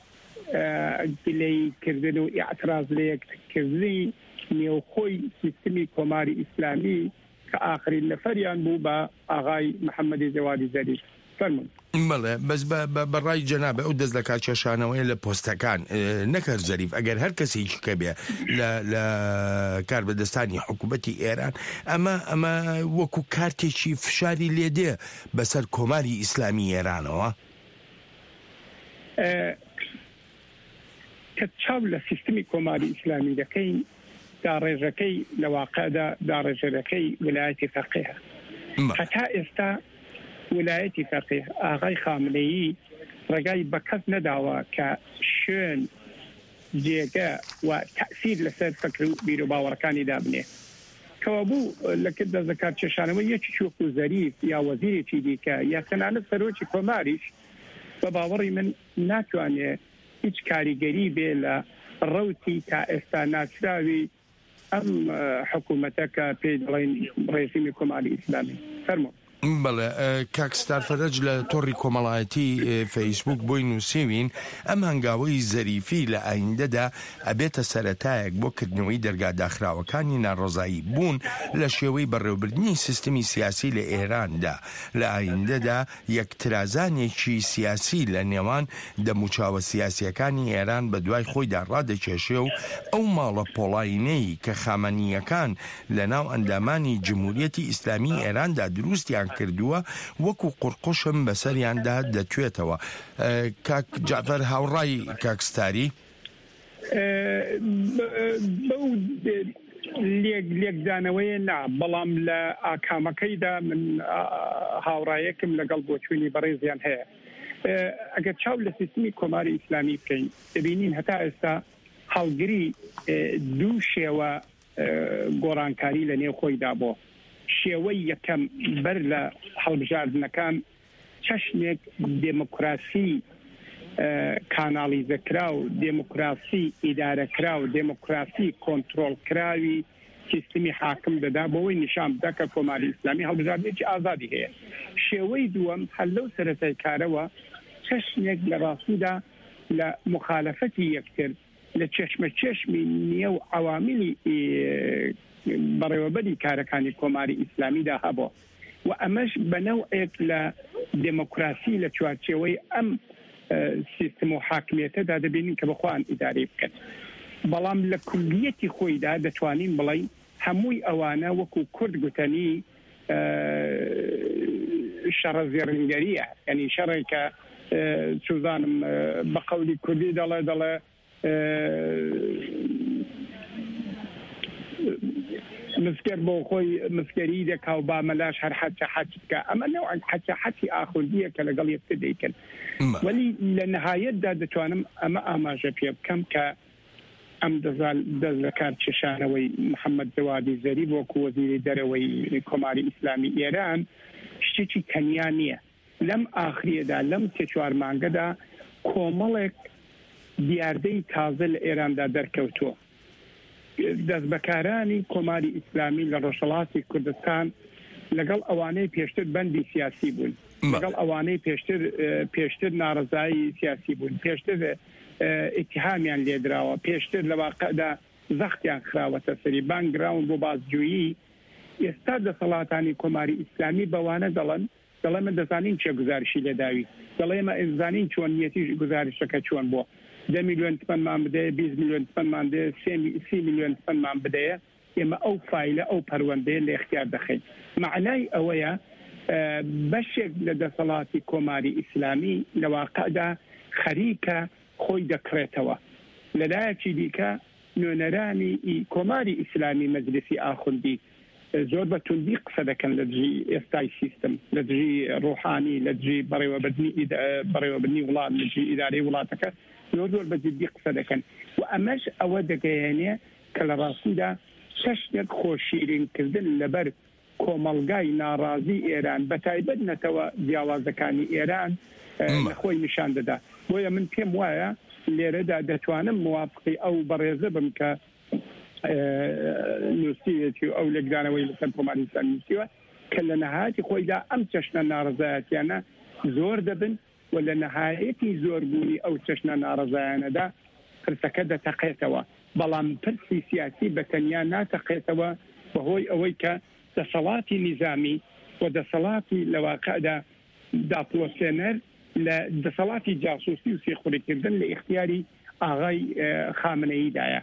گلەیکردن و ئیعتراز لە یەککردنی نێوخۆی سیستمی کۆماری ئیسلامی کە ئاخرین نەفەریان بوو بە ئاغای محەممەدی جەوادی زەریف. فەرمون. بەڵێ، بەس بەڕای جەنابە ئەو دەست لە کارکێشانەوەی لە پۆستەکان نەکرد زەریف، ئەگەر هەر کەسێکی کە بێ لە کاربەدەستانی حکوومەتی ئێران ئەمە وەکو کارتێکی فشاری لێدێ بەسەر کۆماری ئیسلامی ئێرانەوە. کە چاو لە سیستمی کۆماری ئیسلامی دەکەین، داڕێژەکەی لە واقعدا داڕێژەکەی ویلایەتی فەقیهە. هەتا ئێستا ویلایەتی فەقیه ئاغای خامنەیی ڕێگای بە کەس نەداوە کە شوێن جێگە و تەئسیر لەسەر فەکر و بیر و باوەڕەکانی دابنێ. کەوا بوو لەکرد دەست لە کارکێشانەوە یەکی وەکو زەریف یا وەزیرێکی دیکە یا تەنانەت سەرۆکی کۆماریش بە باوەڕی من ناتوانێت هیچ کاریگەری بێ لە ڕەوتی تا ئێستا ناچراوی ئەم حکوومەتە کە پێی دەڵێن ڕێژیمی کۆماری ئیسلامی. فەرموو. بەڵێ، کاکستار فەرەج لە تۆڕی کۆمەڵایەتی فەیسبوک بۆی نووسێوین ئەم هەنگاوەی زەریفی لە ئایندەدا ئەبێتە سەرەتایەک بۆ کردنەوەی دەرگاداخراوەکانی ناڕۆزایی بوون لە شێوەی بەڕێوەبردننی سیستمی سیاسی لە ئێراندا. لە ئایندەدا یەکترازانێکی سیاسی لە نێوان دەموچاوە سیاسیەکانی ئێران بە دوای خۆیدا ڕادەکێشێ و ئەو ماڵە پۆڵاینەی کە خامەنیەکان لە ناو ئەندامانی جمهوریەتی ئیسلامی ئێراندا دروستیان کردووە وەکو قورقشم بەسەریاندا دەتوێتەوە. کاک جعفەر هاوڕای کاکستاری بەو لێکدانەوەیە نا، بەڵام لە ئاکامەکەیدا من هاوڕایەکم لەگەڵ بۆچوونی بەڕێزیان هەیە. ئەگەر چاو لە سیستمی کۆماری ئیسلامی بکەین دەبینین هەتا ئێستا هەڵگری دوو شێوە گۆڕانکاری لە نێو خۆیدا بۆ. شێوەی یەکەم بەر لە هەڵبژاردنەکان چەشنێک دموکراسی کانالیزەکرا و دموکراسی ئیدارەکرا و دموکراسی کۆنتترۆلکراوی سیستمی حاکم دەدا بۆەوەی نیشان بدە کە کۆماری ئیسلامی هەڵبژاردنێکی ئازادی هەیە. شێوەی دووەم هەر لەو سەرەتای کارەوە چەشنێک لە ڕاستیدا لە مخالەفەتی یەکتر لە چێشمە چێشمی نییە و عەوامیلی بەڕێوەبەری کارەکانی کۆماری ئیسلامیدا هەبووە و ئەمەش بەنەوعێک لە دموکراسی لە چوارچێوەی ئەم سیستم و حاکمیەتەدا دەبینین کە بەخۆیان ئیدارەی بکەن. بەڵام لە کولیەتی خۆیدا دەتوانین بڵین هەمووی ئەوانە وەکو کورد گوتنی شەڕە زێڕنگەریە، یعنی شەڕێکە چوزانم بە قەولی کوردی دەڵێ مسکر بۆ خۆی مسکەری دەکا و بامەلاش هەر حەچە حەچ بکە. ئەمە نەوەک حەچە حەچی ئاخوردیە کە لەگەڵ یەکتر دەیکەن. وەلی لە نەهایەتدا دەتوانم ئەمە ئاماژە پێ بکەم کە ئەم دەست لە کار چێشانەوەی محەممەد جەوادی زەریف وەکو وەزیری دەرەوەی کۆماری ئیسلامی ئێران شتێکی تەنیا نییە. لەم ئاخریەدا لەم سێ چوار مانگەدا کۆمەڵێک دیاردەی تازە لە ئێراندا دەرکەوتووە. دەست بەکارانی کۆماری ئیسلامی لە ڕۆژهەڵاتی کوردستان لەگەڵ ئەوانەی پێشتر بەندی سیاسی بوون، لەگەڵ ئەوانەی پێشتر ناڕزایی سیاسی بوون، پێشتر ئیتیهامیان لێدراوە، پێشتر لە واقعدا زەختیان خراوەتە سەری بانگراون بۆ بازجویی. ئێستا دەسەڵاتانی کۆماری ئیسلامی بەوانە دەڵێ من دەزانین چێ گزارشی لێداوی، دەڵێمە ئێزانین چۆن نیەتی گزارشەکە چۆن بۆ 10 میلیۆن تپەنمان بدەیە، 20 میلیۆن تپەنمان بدەیە، 30 میلیۆن تپەنمان بدەیە، ئێمە ئەو فایلە ئەو پەروەندەیە لە اختیار دەخەین. معنای ئەوەیە بەشێک لە دەسەڵاتی کۆماری ئیسلامی لە واقعدا خەریکە خۆی دەکرێتەوە. لەلایەکی دیکە نوێنەرانی کۆماری ئیسلامی مەجلیسی ئاخوندی زۆر بە توندی قسە دەکەن لە دژی ئێستای سیستم، لە دژی ڕۆحانی، لە دژی بەڕێوەبردنی وڵات، لە دژی ئیدارەی وڵاتەکە زۆر بە جددی قسە دەکەن و ئەمەش ئەوە دەگەیەنێ کە لە ڕاستیدا شەشتێک خۆشیرینکردن لەبەر کۆمەڵگای ناڕازی ئێران بە تایبەت نەتەوە جیاوازەکانی ئێران خۆی نیشان دەدا. بۆیە من پێم وایە لێرەدا دەتوانم موافقی ئەو بەڕێزە بم کە نووسیەتی و ئەو لەگدانەوەی لەسەر کۆماری ئیسلامی نووسیوە کە لە نەهایەتی خۆیدا ئەم چەشنە ناڕزایەتیانە زۆر دەبن و لە نەهایەتی زۆربوونی ئەو چەشنە ناڕزایانەدا پرسەکە دەتەقێتەوە. بەڵام پرسی سیاسی بەتەنیا ناتەقێتەوە بەهۆی ئەوەی کە دەسەڵاتی نیزامی و دەسەڵاتی لە واقعدا داپلۆسێنەر لە دەسەڵاتی جاسوسی و سێخوڕیکردن لە اختیاری ئاغای خامنەییدایە.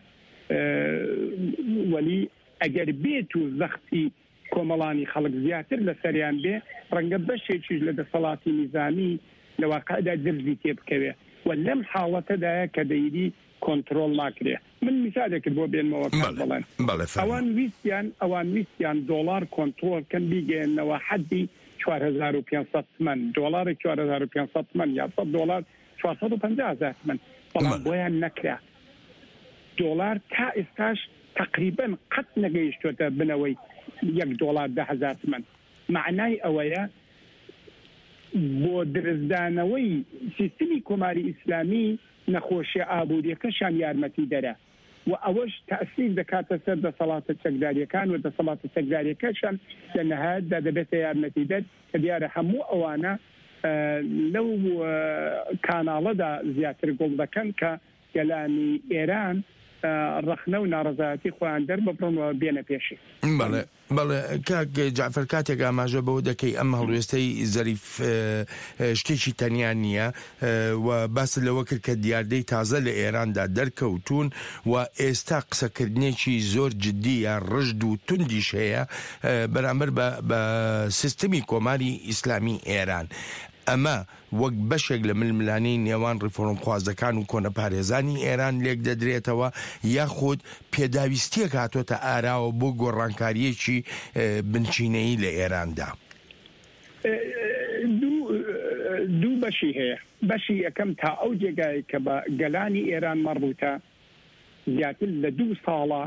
وەلی ئەگەر بێت و زەختی کۆمەڵانی خەڵک زیاتر لە سەریان بێ ڕەنگە بەشێکیش لە دەسەڵاتی نیزامی لە واقعدا درزی تێ بکەوێ و لەم حاڵەتەدایە کە دەیری کۆنتترۆل ناکرێ. من میسالێکت بۆ بێنمەوە بڵێن ئەوان ویستیان دۆلار کۆنتترۆلکەن بیگەێنەوە حەدی 4500 تمەن، دۆلاری 4500 تمەن یا $100 450,000 تمەن، بەڵام بۆیان نەکرا. دۆلار تا ئێستاش تقریبا قەت نەگەیشتوێتە بنەوەی $1 تمەن. معنای ئەوەیە بۆ درزدانەوەی سیستمی کۆماری ئیسلامی نەخۆشیە ئابوووریەکەشان یارمەتی دەرە و ئەوەش تەئسیر دەکاتە سەر دەسەڵاتە چەکداریەکان و دەسەڵاتە چەکداریەکەشان لە نەهایەتدا دەبێتە یارمەتی دەر کە دیارە هەموو ئەوانە لەو کاناڵەدا زیاتر گوڵ دەکەن کە گەلانی ئێران ڕخنە و ناڕزایەتی خۆیان دەرببڕنەوە بێنە پێشی. بەڵێ کاک جعفەر کاتێک ئاماژە بەوە دەکەی ئەم هەڵوێستەی زەریف شتێکی تەنیا نییە و باس لەوە کرد کە دیاردەی تازە لە ئێراندا دەرکەوتون و ئێستا قسەکردنێکی زۆر جددی یا ڕژد و توندیش هەیە بەرامبەر بە سیستمی کۆماری ئیسلامی ئێران. ئەمە وەک بەشێک لە ململانەی نێوان ڕیفۆرم خوازەکان و کۆنە پارێزانی ئێران لێک دەدرێتەوە یاخود پێداویستیەک هاتۆتە ئاراوە بۆ گۆڕانکاریەکی بنچینەیی لە ئێراندا؟ دوو بەشی هەیە. بەشی یەکەم تا ئەو جێگای کە بە گەلانی ئێران مەڕبووتە زیاتر لە 2 ساڵە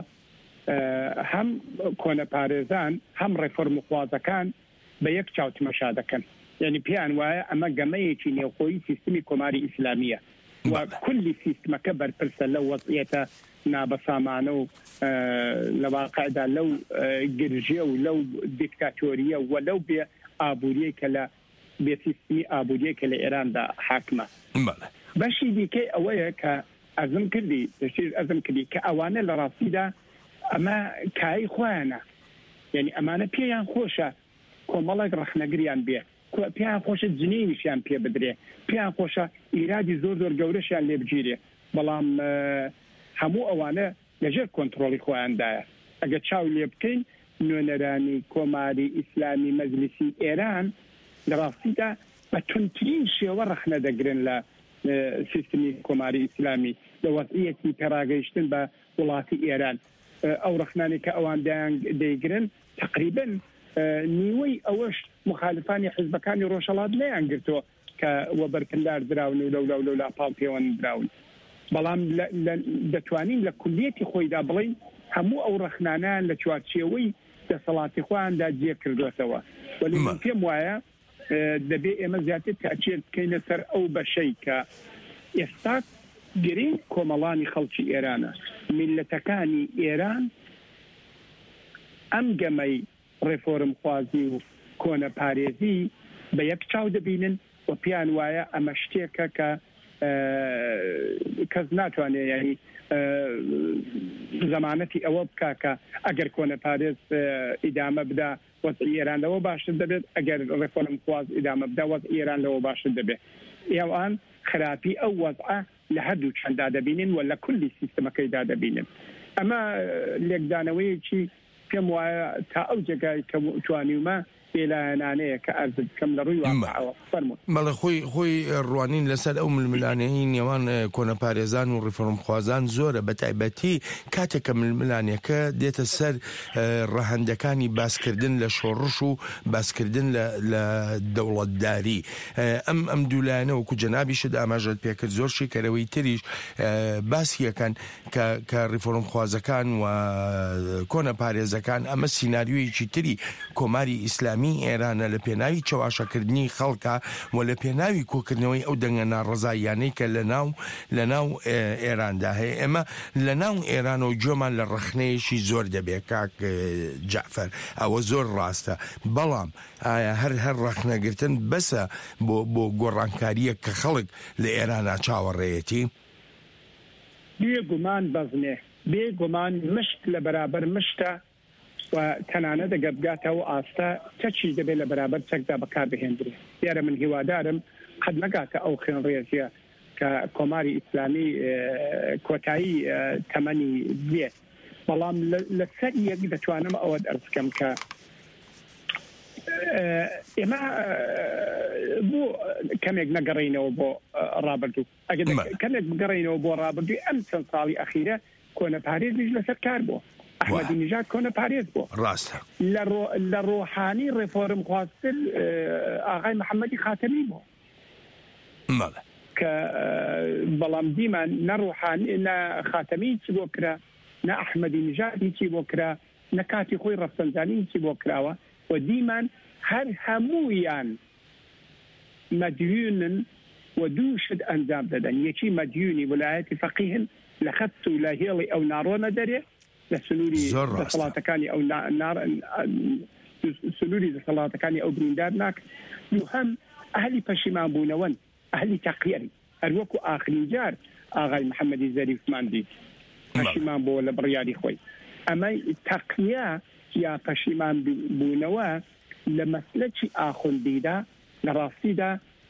هەم کۆنە پارێزان هەم ڕیفۆرم خوازەکان بە یەک چاوتمەشا دەکەن يعني پیان وایە ئەمە گەمەیەکی نێوخۆیی سیستمی کۆماری ئیسلامیە و کولی سیستمەکە بەرپرسە لەو وەزعیەتە نابەسامانە و لە واقعدا لەو گرژێ و لەو دیکتاتۆریە و لەو بێ ئابووریە کە لە بێ سیستمی ئابووریە کە لە ئێراندا حاکمە. بەشی دیکەی ئەوەیە کە ئەزم کردی کە ئەوانە لە ڕاستیدا ئەمە کایی خۆیانە، یعنی ئەمانە پێیان خۆشە کۆمەڵێک ڕەخنەگریان بێ، پێیان خۆشە جنێویشیان پێ بدرێ، پێیان خۆشە ئیرادی زۆر زۆر گەورەشیان لێ بگیرێ، بەڵام هەموو ئەوانە لەژێر کۆنتڕۆڵی خۆیاندایە. ئەگە چاو لێ بکەین نوێنەرانی کۆماری ئیسلامی مەجلیسی ئێران لە ڕاستیدا بە تونترین شێوە ڕەخنە دەگرن لە سیستمی کۆماری ئیسلامی لە وەزعیەتی پێڕاگەیشتن بە وڵاتی ئێران. ئەو ڕەخنانی کە ئەوان دەیگرن تقریبا نیوەی ئەوەش مخالفانی حزبەکانی ڕۆژهەڵات لێیان گرتووە کە وە بەرپندار دراون و لەولا پاڵ پێوەن دراون. بەڵام دەتوانین لە کولیەتی خۆیدا بڵین هەموو ئەو ڕەخنانیان لە چوارچێوەی دەسەڵاتی خۆیاندا جێ کردوێتەوە. وەلی من پێم وایە دەبێ ئێمە زیاتر تاکید بکەینە سەر ئەو بەشەی کە ئێستا گرنگ کۆمەڵانی خەڵکی ئێرانە، میلەتەکانی ئێران ئەم گەمەی ڕێفۆرم خوازی و کۆنە پارێزی بە یەک چاو دەبینن و پیان وایە ئەمە شتێکە کە کەس ناتوانێت ینی زەمانەتی ئەوە بکە کە ئەگەر کۆنە پارێز ئیدامە بدا وەزعی ئێران لەوە باشتر دەبێت، ئەگەر ڕێفۆرم خواز ئیدامە بدا وەزعی ئێران لەوە باشتر دەبێت. ئێوان خراپی ئەو وەزعە لە هەردوو چەندا دەبینن و لە کولی سیستمەکەیدا دەبینن. ئەمە لێکدانەوەیەکی پێم وایە تا ئەو جێگای کە توانیمە پێلایەنانەیە کە ئەرز بکەم لە ڕووی واقعەوە. فەرمووی. بەڵێ خۆی ڕوانین لەسەر ئەو ململانەیە نێوان کۆنەپارێزان و ڕێفۆرمخوازان زۆرە، بە تایبەتی کاتێکە ململانەکە دێتە سەر ڕەهەندەکانی باسکردن لە شۆڕش و باسکردن لە دەوڵەتداری. ئەم دوولایەنە وەکو جەنابیشت ئاماژەت پێکرد زۆر شێکەرەوەی تریش باسیەکەن کە ڕێفۆرمخوازەکان و کۆنەپارێزەکان ئەمە سیناریۆیەکی تری کۆماری ئیسلامی ئێرانە لە پێناوی چاواشەکردنی خەڵکە و لە پێناوی کۆکردنەوەی ئەو دەنگە ناڕەزاییانەی کە لە ناو ئێراندا هەیە. ئێمە لە ناو ئێرانە و جۆمان لە ڕەخنەیەشی زۆر دەبێت کاک جعفەر، ئەوە زۆر ڕاستە، بەڵام ئایا هەر ڕەخنەگرتن بەسە بۆ گۆڕانکاریە کە خەڵک لە ئێرانە چاوەڕێیەتی؟ بێگومان بەزنێ، بێگومان مشت لە بەرابەر مشتە و تەنانە دەگەبگاتەوە ئاستا چەچی دەبێت لە بەرابەر چەکدا بەکاربهێنرێت. دیارە من هیوادارم قەت نەگاتە ئەو خوێنڕێژیە کە کۆماری ئیسلامی کۆتایی تەمەنی بێت. بەڵام لەسەر یەک دەتوانم ئەوە ئەرز بکەم کە ئێمە بۆ کەمێک نەگەڕینەوە بۆ ڕابردوو، ئەگەر کەمێک بگەڕینەوە بۆ ڕابردووی ئەم چەند ساڵی ئەخیرە کۆنەپارێزیش لەسەر کار بووە. ئەحمەدی نژاد کۆنەپارێز بووە. ڕاستە. لە ڕۆحانی ڕێفۆرم خواستن ئاغای محەممەدی خاتەمی بووە کە بەڵام دیمان نەڕۆحانی نە خاتەمی چی بۆ کرا، نە ئەحمەدی نژادی چی بۆ کرا، نە کاتی خۆی ڕەفسەنجانی چی بۆ کراوە و دیمان هەر هەموویان مەدیونن و دوو شت ئەنجام دەدەن. یەکی مەدیونی ویلایەتی فەقیهن لە خەت و لە هێڵی ئەو ناڕۆنە دەرێ لە سنووری دەسەڵاتەکانی ئەو سنووری دەسەڵاتەکانی ئەو بریندار ناکرد. دووهەم ئەهلی پەشیمان بوونەوەن، ئەهلی تەقیەن، هەروەکو ئاخرین جار ئاغای محەممەدی زەریفمان دیت پەشیمان بۆ لە بڕیاری خۆی. ئەمەی تەقیە یا پەشیمان بوونەوە لە مەسلەکی ئاخوندیدا لە ڕاستیدا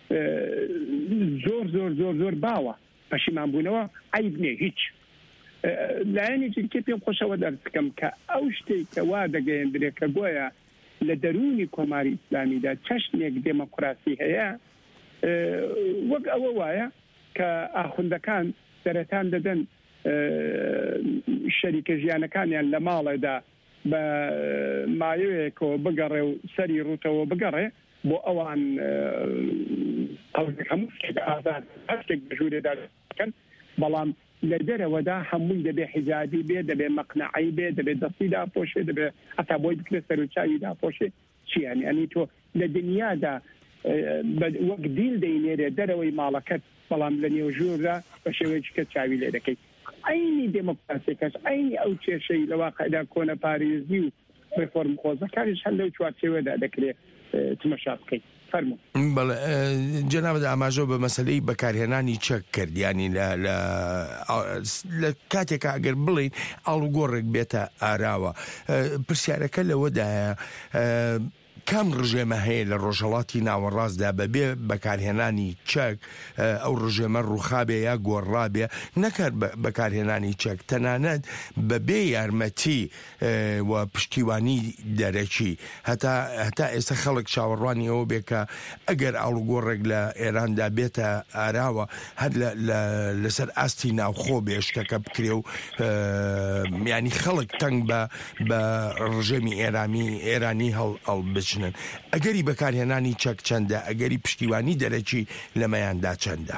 زۆر زۆر زۆر زۆر باوە. پەشیمان بوونەوە عیب نیە هیچ. لایەنی جدکە پێم خۆشەوە دەرز بکەم کە ئەو شتێک کە وا دەگەیەندرێت کە گوۆیە لە دەرونی کۆماری ئیسلامیدا چەشنێک دێمەکراسی هەیە، وەک ئەوە وایە کە ئاخوندەکان دەرەتان دەدەن شەریکە ژیانەکانیان لە ماڵێدا بە مایەیەکەوە بگەڕێ و سەری ڕوتەوە بگەڕێ بۆ ئەوان هەموو شتێک ئازاد هەر شتێک بەژوورێدا دەکەن، بەڵام لە دەرەوەدا هەمووی دەبێ حیجابی بێ، دەبێ مەقنعی بێ، دەبێت دەستی داپۆشێ، دەبێت ئەتا بۆی بکرێت سەر و چاوی داپۆشێ. چیانی ئەنی تۆ لە دنیادا وەک دیل دەینێرێ دەرەوەی ماڵەکەت بەڵام لە نێوژووردا بە شێوەیەکی کە چاوی لێ دەکەیت عینی دموکراسیەکەس عینی ئەو کێشەی لە واقعدا کۆنە پارێزی و ڕێفۆرم خۆزەکانیش هەر لەو چوارچێوەدا دەکرێت تماشا بکەیت. بەڵێ جەنابەت ئاماژە بە مەسەلەی بەکارهێنانی چەک کرد ینی لە کاتێکە ئەگەر بڵین ئاڵوگۆڕێک بێتە ئاراوە پرسیارەکە لەوەدایە کام ڕژێمە هەیە لە ڕۆژهەڵاتی ناوەڕاستدا بەبێ بەکارهێنانی چەک ئەو ڕژێمە ڕووخابێ یا گۆڕابێ نەکرد بەکارهێنانی چەک تەنانەت بەبێ یارمەتی و پشتیوانی دەرەکی هەتا ئێستا خەڵک چاوەڕوانی ئەوە بێ کە ئەگەر ئاڵوگۆڕێک لە ئێراندا بێتە ئاراوە هەر لەسەر ئاستی ناوخۆ بێ شتەکە بکرێ و ینی خەڵک تەنگ بە ڕژێمی ئێرانی هەڵبچ ئەگەری بەکارهێنانی چەک چەندە ئەگەری پشتیوانی دەرەکی لەمەیاندا چەندە؟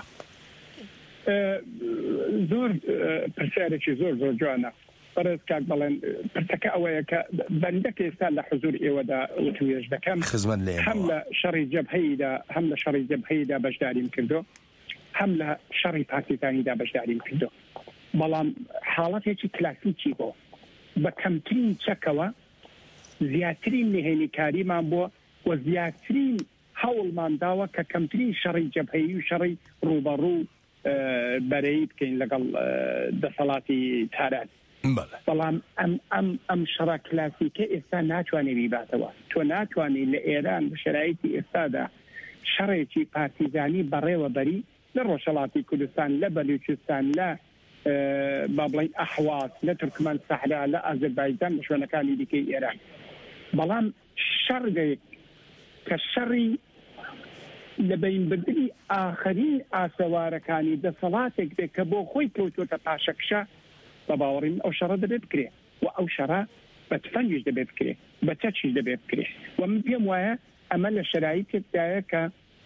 زۆر پرسیارێکی زۆر جوانە بەڕێز کاک بەڵێن پرسەکە ئەوەیە کە بەندەکە ئێستا لە حزور ئێوەدا وتوێژ دەکەم هەم لە شەڕی جەبهەیدا بەشداریم کردو هەم لە شەڕی پاکستانیدا بەشداریم کردو بەڵام حاڵەتێکی کلاسیکی بۆ بە کەمترین چەکەوە زیاترین نهێنیکاریمان بووە و زیاترین هەوڵمان داوە کە کەمترین شەڕی جەبهەیی و شەڕی ڕوبەڕوو بەرەی بکەین لەگەڵ دەسەڵاتی تاران بەڵام ئەم شەڕە کلاسیکە ئێستا ناتوانێت بیباتەوە تۆ ناتوانێت لە ئێران بە شەرایەتی ئێستادا شەڕێکی پارتیزانی بەڕێوەبەری لە ڕۆژهەڵاتی کوردستان لە بەلوچستان لە با بڵین ئەحواز لە تورکمان سەحرا لە ئازەربایجان لە شوێنەکانی دیکەی ئێران بەڵام شەڕێک کە شەڕی لە بەینبردنی ئاخرین ئاسەوارەکانی دەسەڵاتێک بێت کە بۆ خۆی کەوتوتە پاشەکشە بە باوەڕیم ئەو شەڕە دەبێت بکرێ و ئەو شەڕە بە تفەنگیش دەبێت بکرێ بە چەچیش دەبێت بکرێ و من پێم وایە ئەمە لە شەرایطێکدایە کە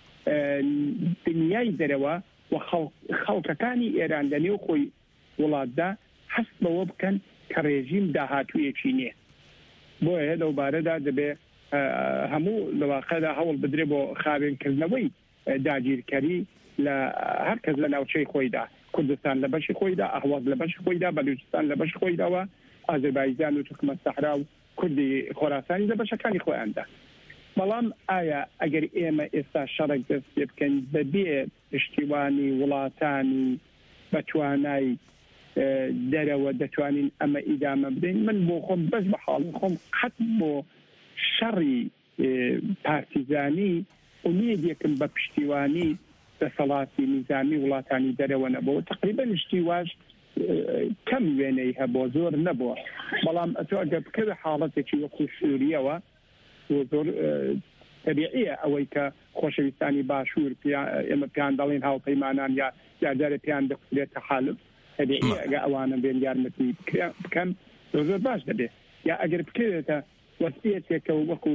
دنیای دەرەوە و خەڵکەکانی ئێران لەنێو خۆی وڵاتدا هەست بەوە بکەن کە ڕێژیم داهاتوویەکی نییە بۆیە لەوبارەدا دەبێ هەموو لەواقعدا هەوڵ بدرێ بۆ خاوێنکردنەوەی داگیرکەری لە هەرکەس لە ناوچەی خۆیدا کوردستان لە بەشی خۆیدا ئەحواز لە بەشی خۆیدا بەلوچستان لە بەشی خۆیداوە ئازەربایجان و تورکمان سەحرا و کوردی خۆراسانی لە بەشەکانی خۆیاندا بەڵام ئایا ئەگەر ئێمە ئێستا شەڕێک دەست پێ بکەین بەبێ پشتیوانی وڵاتانی بەتوانای دەرەوە دەتوانین ئەمە ئیدامە بدەین من بۆ خۆم بەس بە حاڵی خۆم قەت بۆ شەڕی پارتیزانی ئومێدێکم بە پشتیوانی دەسەڵاتی نیزامی وڵاتانی دەرەوە نەبوو تقریبا شتیواش کەم وێنەی هەبوو زۆر نەبووە بەڵام ئەتۆ ئەگەر بکەوێ حاڵەتێکی وەکو سووریەوە زۆر تەبیعیە ئەوەی کە خۆشەویستانی باشوور ئێمە پیان دەڵێن هاوپەیمانان یا یاردارە پیان دەخورێتە حالب تەبیعیە ئەگە ئەوانە بێن یارمەتی بکەن زۆر باش دەبێت یا ئەگەر بکەوێتە وەسیەتێکەوە وەکو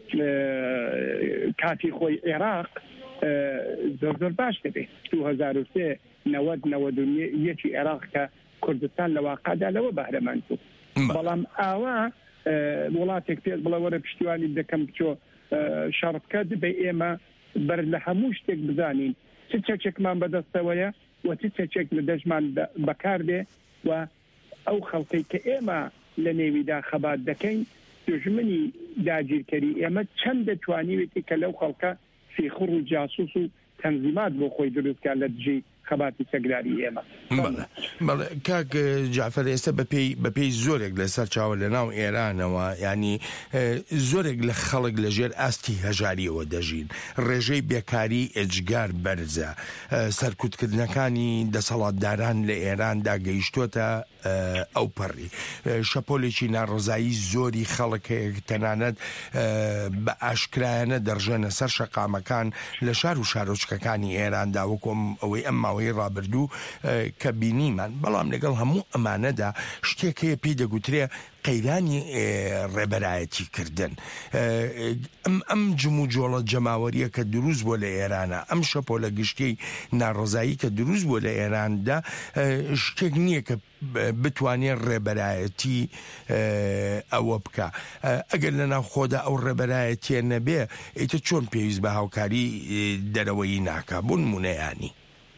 کاتی خۆی عێراق زۆر باش دەبێت 2003 90 عێراق کە کوردستان لە واقعدا لەوە بەهرەمەند بوو بەڵام ئاوا وڵاتێک پێت بڵە وەرە پشتیوانی دەکەم بچۆ شەڕبکە دەبێ ئێمە بەر لە هەموو شتێک بزانین چ چەکێکمان بەدەستەوەیە و چ چەکێک لە دەژمان بەکار بێ و ئەو خەڵکەی کە ئێمە لە نێویدا خەبات دەکەین دژمنی داگیرکەری ئێمە چەند دەتوانیوێتی کە لەو خەڵکە فیخڕ و جاسوس و تەنزیمات بۆ خۆی دروستکە لە دژی خەباتی سەگراری ئێمە کاک جعفەر ئێستا بەپێی زۆرێک لەسەر چاوە لە ناو ئێرانەوە ینی زۆرێک لە خەڵک لەژێر ئاستی هەژاریەوە دەژین ڕێژەی بێکاری ئەجگار بەرزە سەرکوتکردنەکانی دەسەڵاتداران لە ئێراندا گەیشتوتە ئەو پەڕی شەپۆلێکی ناڕزایی زۆری خەڵک تەنانەت بە ئاشکرایانە دەڕژێنە سەر شەقامەکان لە شار و شارۆچکەکانی ئێراندا وەکۆم ئەوەی ئەمما ماوەی ڕابردوو کە بینیمان بەڵام لەگەڵ هەموو ئەمانەدا شتێک هەیە پێی دەگوترێ قەیرانی ڕێبەرایەتی کردن ئەم جم و جۆڵە جەماوەریە کە دروست بۆ لە ئێرانە ئەم شەپۆلە گشتی ناڕۆزایی کە دروست بۆ لە ئێراندا شتێک نییە کە بتوانێت ڕێبەرایەتی ئەوە بکە ئەگەر لە ناو خۆدا ئەو ڕێبەرایەتیە نەبێ ئیتر چۆن پێویست بە هاوکاری دەرەوەی ناکە بۆ نمونەیانی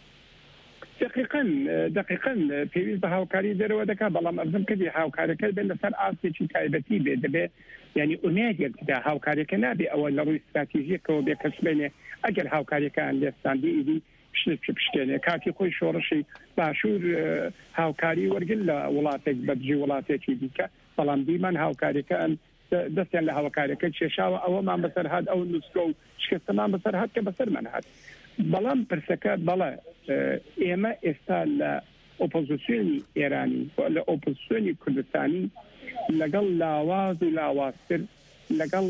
دقیقاً پێویست بە هاوکاری دەرەوە دەکات بەڵام ئەزم کردی هاوکارەکە بێن لەسەر ئاسێکی تایبەتی بێ دەبێ یعنی ئومێدێکدا هاوکارەکە نابێ ئەوە لە ڕووی استراتیژیەکەوە بێ کەس بێنێ ئەگەر هاوکاریەکان لێستاندی ئیدی پشتێنێ کاتی خۆی شۆڕشی باشوور هاوکاری وەرگن لە وڵاتێک بەدژی وڵاتێکی دیکە بەڵام دیمان هاوکاریەکە دەستیان لە هاوکارەکە کێشاوە ئەوەمان بەسەر هات ئەو نووسکە و شکستمان بەسەر هات کە بەسەرمان هات بەڵام پرسەکە بەڵێ ئێمە ئێستا لە ئۆپۆزیسیۆنی ئێرانی لە ئۆپۆزیسیۆنی کوردستانی لەگەڵ لاواز و لاوازتر لەگەڵ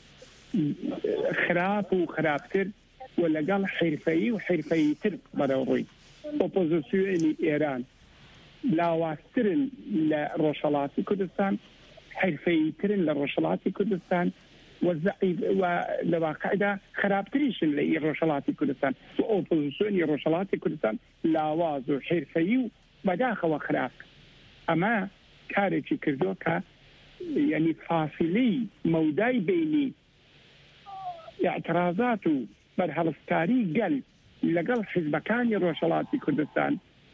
خراپ و خراپتر و لەگەڵ حرفەیی و حرفەییتر بەرەوڕووی ئۆپۆزیسیۆنی ئێران لاوازترن لە ڕۆژهەڵاتی کوردستان حرفەییترن لە ڕۆژهەڵاتی کوردستان لە واقعدا خراپتریشن لە ڕۆژهەڵاتی کوردستان و ئۆپۆزیسیۆنی ڕۆژهەڵاتی کوردستان لاواز و حرفەیی و بەداخەوە خراپ ئەمە کارێکی کردووە کە یعنی فاصلەی مەودای بینی اعتراضات و بەرهەڵستکاری گەل لەگەڵ حیزبەکانی ڕۆژهەڵاتی کوردستان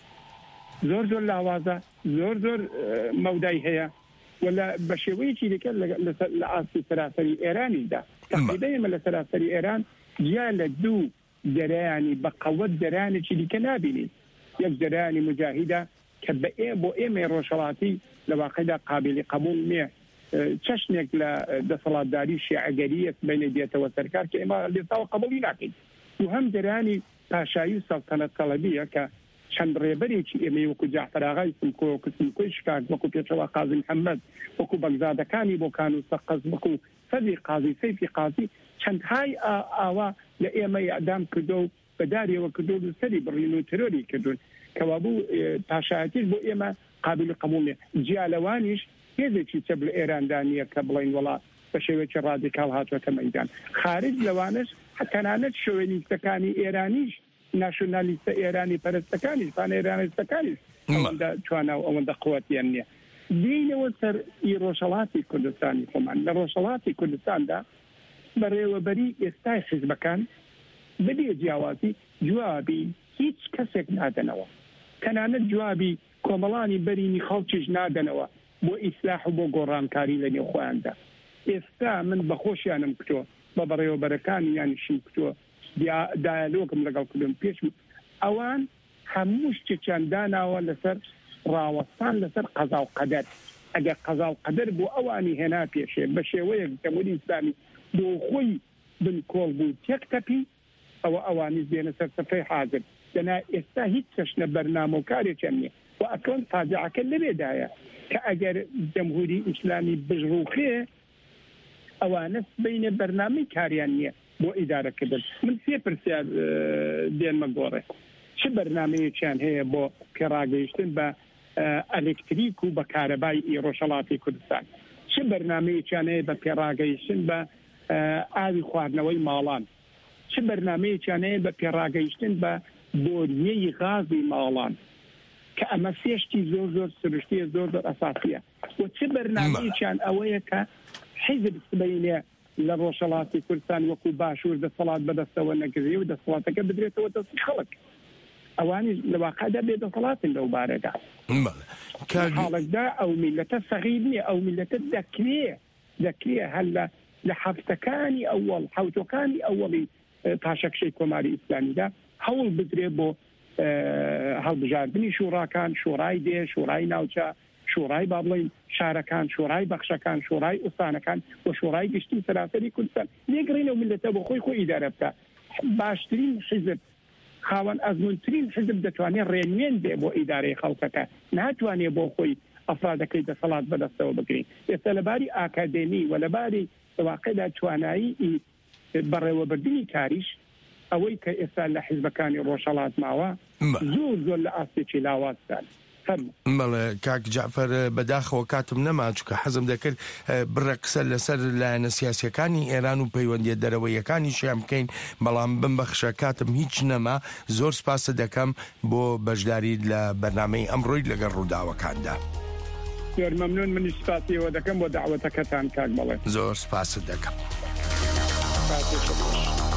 زۆر لاوازە زۆر مەودای هەیە ولا بە شێوەیەکی دیکە لە ئاستی سەراسەری ئێرانیدا تقریبا لە سەراسەری ئێران جیا لە دوو دەرەیانی بە قەوەت دەرانێکی دیکە نابینین یەک دەرانی مجاهیدە کە بۆ ئێمە ڕۆژهەڵاتی لە واقعدا قابلی قبول نییە چەشنێک لە دەسەڵاتداری شیعەگەریەت بینە دێتەوە سەرکار کە ئێمە لێستاوە قبولی ناکەین و هەم دەرانی پاشایی و سەڵتەنەت تەڵەبیە کە چەند ڕێبەرێکی ئێمە وەکو جعفەر ئاغای سمکۆ کسمکۆی شکاک وەکو پێچەوە قازی محەممەد وەکو بەگزادەکانی بۆکان و سەقەز وەکو سەدی قازی سەیفی قازی چەند های ئاوا لە ئێمە ئەدام کردو و بەداریەوە کردو و سەری بڕین و ترۆری کردوون کەوا بوو پاشایەتیش بۆ ئێمە قابل قبول نیە جیالەوانیش هێزێکی چەب لە ئێراندانیە کە بڵین وڵا بە شێوەیەکی ڕادیکاڵ هاتووەتە مەیدان خارج لەوانش تەنانەت شۆوێنیستەکانی ئێرانیش ناشۆنالیستە ئێرانی پەرستەکانیش پانێرانستەکانیش ئەوەندە توانە و ئەوەندە قووەتیان نییە دینەوە سەر ڕۆژهەڵاتی کوردستانی خۆمان لە ڕۆژهەڵاتی کوردستاندا بەڕێوەبەری ئێستای حیزبەکان بەبێ جیاوازی جوابی هیچ کەسێک نادەنەوە تەنانەت جوابی کۆمەڵانی بەرینی خەڵکیش نادەنەوە بۆ ئیسلاح و بۆ گۆڕانکاری لە نێو خۆیاندا ئێستا من بەخۆشیانم کردووە بە بەڕێوەبەرەکانی یانیشم کردووە دایالۆگم لەگەڵ کردم پێش ئەوان هەموو شتێکیان داناوە لەسەر ڕاوەستان لەسەر قەزا و قەدەر ئەگەر قەزا و قەدەر بۆ ئەوانی هێنا پێشێ بە شێوەیەک جەمهوری ئیسلامی بۆ خۆی بنکۆڵ بوو تێکتەپی ئەوە ئەوانی دێنە سەر سەفەی حاضر دەنا ئێستا هیچ چەشنە بەرنامە و کارێکیان نییە و ئەکەون فاجعەکە لەبێدایە کە ئەگەر جەمهوری ئیسلامی بژڕوخێ ئەوانە بینە بەرنامەی کاریان نییە بۆ ئیدارەکردن من سێ پرسیار دێنمە گۆڕێ چه بەرنامەیەکیان هەیە بۆ پێڕاگەیشتن بە ئەلکتریک و بە کارەبای ڕۆژهەڵاتی کوردستان چه بەرنامەیەکیان هەیە بە پێڕاگەیشتن بە ئاوی خواردنەوەی ماڵان چه بەرنامەیەکیان هەیە بە پێڕاگەیشتن بە بۆریەی غازی ماڵان کە ئەمە سێشتی زۆر سروشتیە زۆر ئەساسیە و چه بەرنامەیەکیان ئەوەیە کە حیزب سبەینێ لە ڕۆژهەڵاتی کوردستان وەکو باشوور دەسەڵات بەدەستەوە نەگرێ و دەسەڵاتەکە بدرێتەوە دەستی خەڵک ئەوانی لە واقعدا بێدەسەڵاتن لەو بارەدا حاڵکدا ئەو میلەتە سەغیر نییە ئەو میلەتە دەکرێ هەر لە حەفتەکانی ئەوەڵ حوتەکانی ئەوەڵی پاشەکشەی کۆماری ئیسلامیدا هەوڵ بدرێ بۆ هەڵبژاردننی شوڕاکان شۆڕای دێ شۆڕای ناوچە شۆڕای با بڵین شارەکان شۆڕای بەخشەکان شۆڕای ئوستانەکان و شۆڕای گشتی سەراسەری کوردستان نێگرینە میلەتە بۆ خۆی ئیدارە بکە باشترین حیزب خاوەن ئەزمونترین حیزب دەتوانێت ڕێنوێن بێ بۆ ئیدارەی خەڵکەکە ناتوانێت بۆ خۆی ئەفرادەکەی دەسەڵات بەدەستەوە بگرین ئێستا لەباری ئاکادێمی و لەباری واقعدا توانایی بەڕێوەبردننی کاریش ئەوەی کە ئێستا لە حیزبەکانی ڕۆژهەڵات ماوە زۆر لە ئاستێکی لاوازدان. بەڵێ کاک جعفەر بەداخەوە کاتم نەما چکە حەزم دەکرد بڕە قسە لەسەر لایەنە سیاسیەکانی ئێران و پەیوەندیە دەرەوەیەکانی شیان بکەین، بەڵام بمبەخشە کاتم هیچ نەما. زۆر سپاسە دەکەم بۆ بەشداری لە بەرنامەی ئەمڕۆی لەگەڵ ڕووداوەکاندا. زۆر مەمنون، منیش سپاسیەوە دەکەم بۆ داوەتەکەتان کاک بەڵێ. زۆر سپاست دەکەم.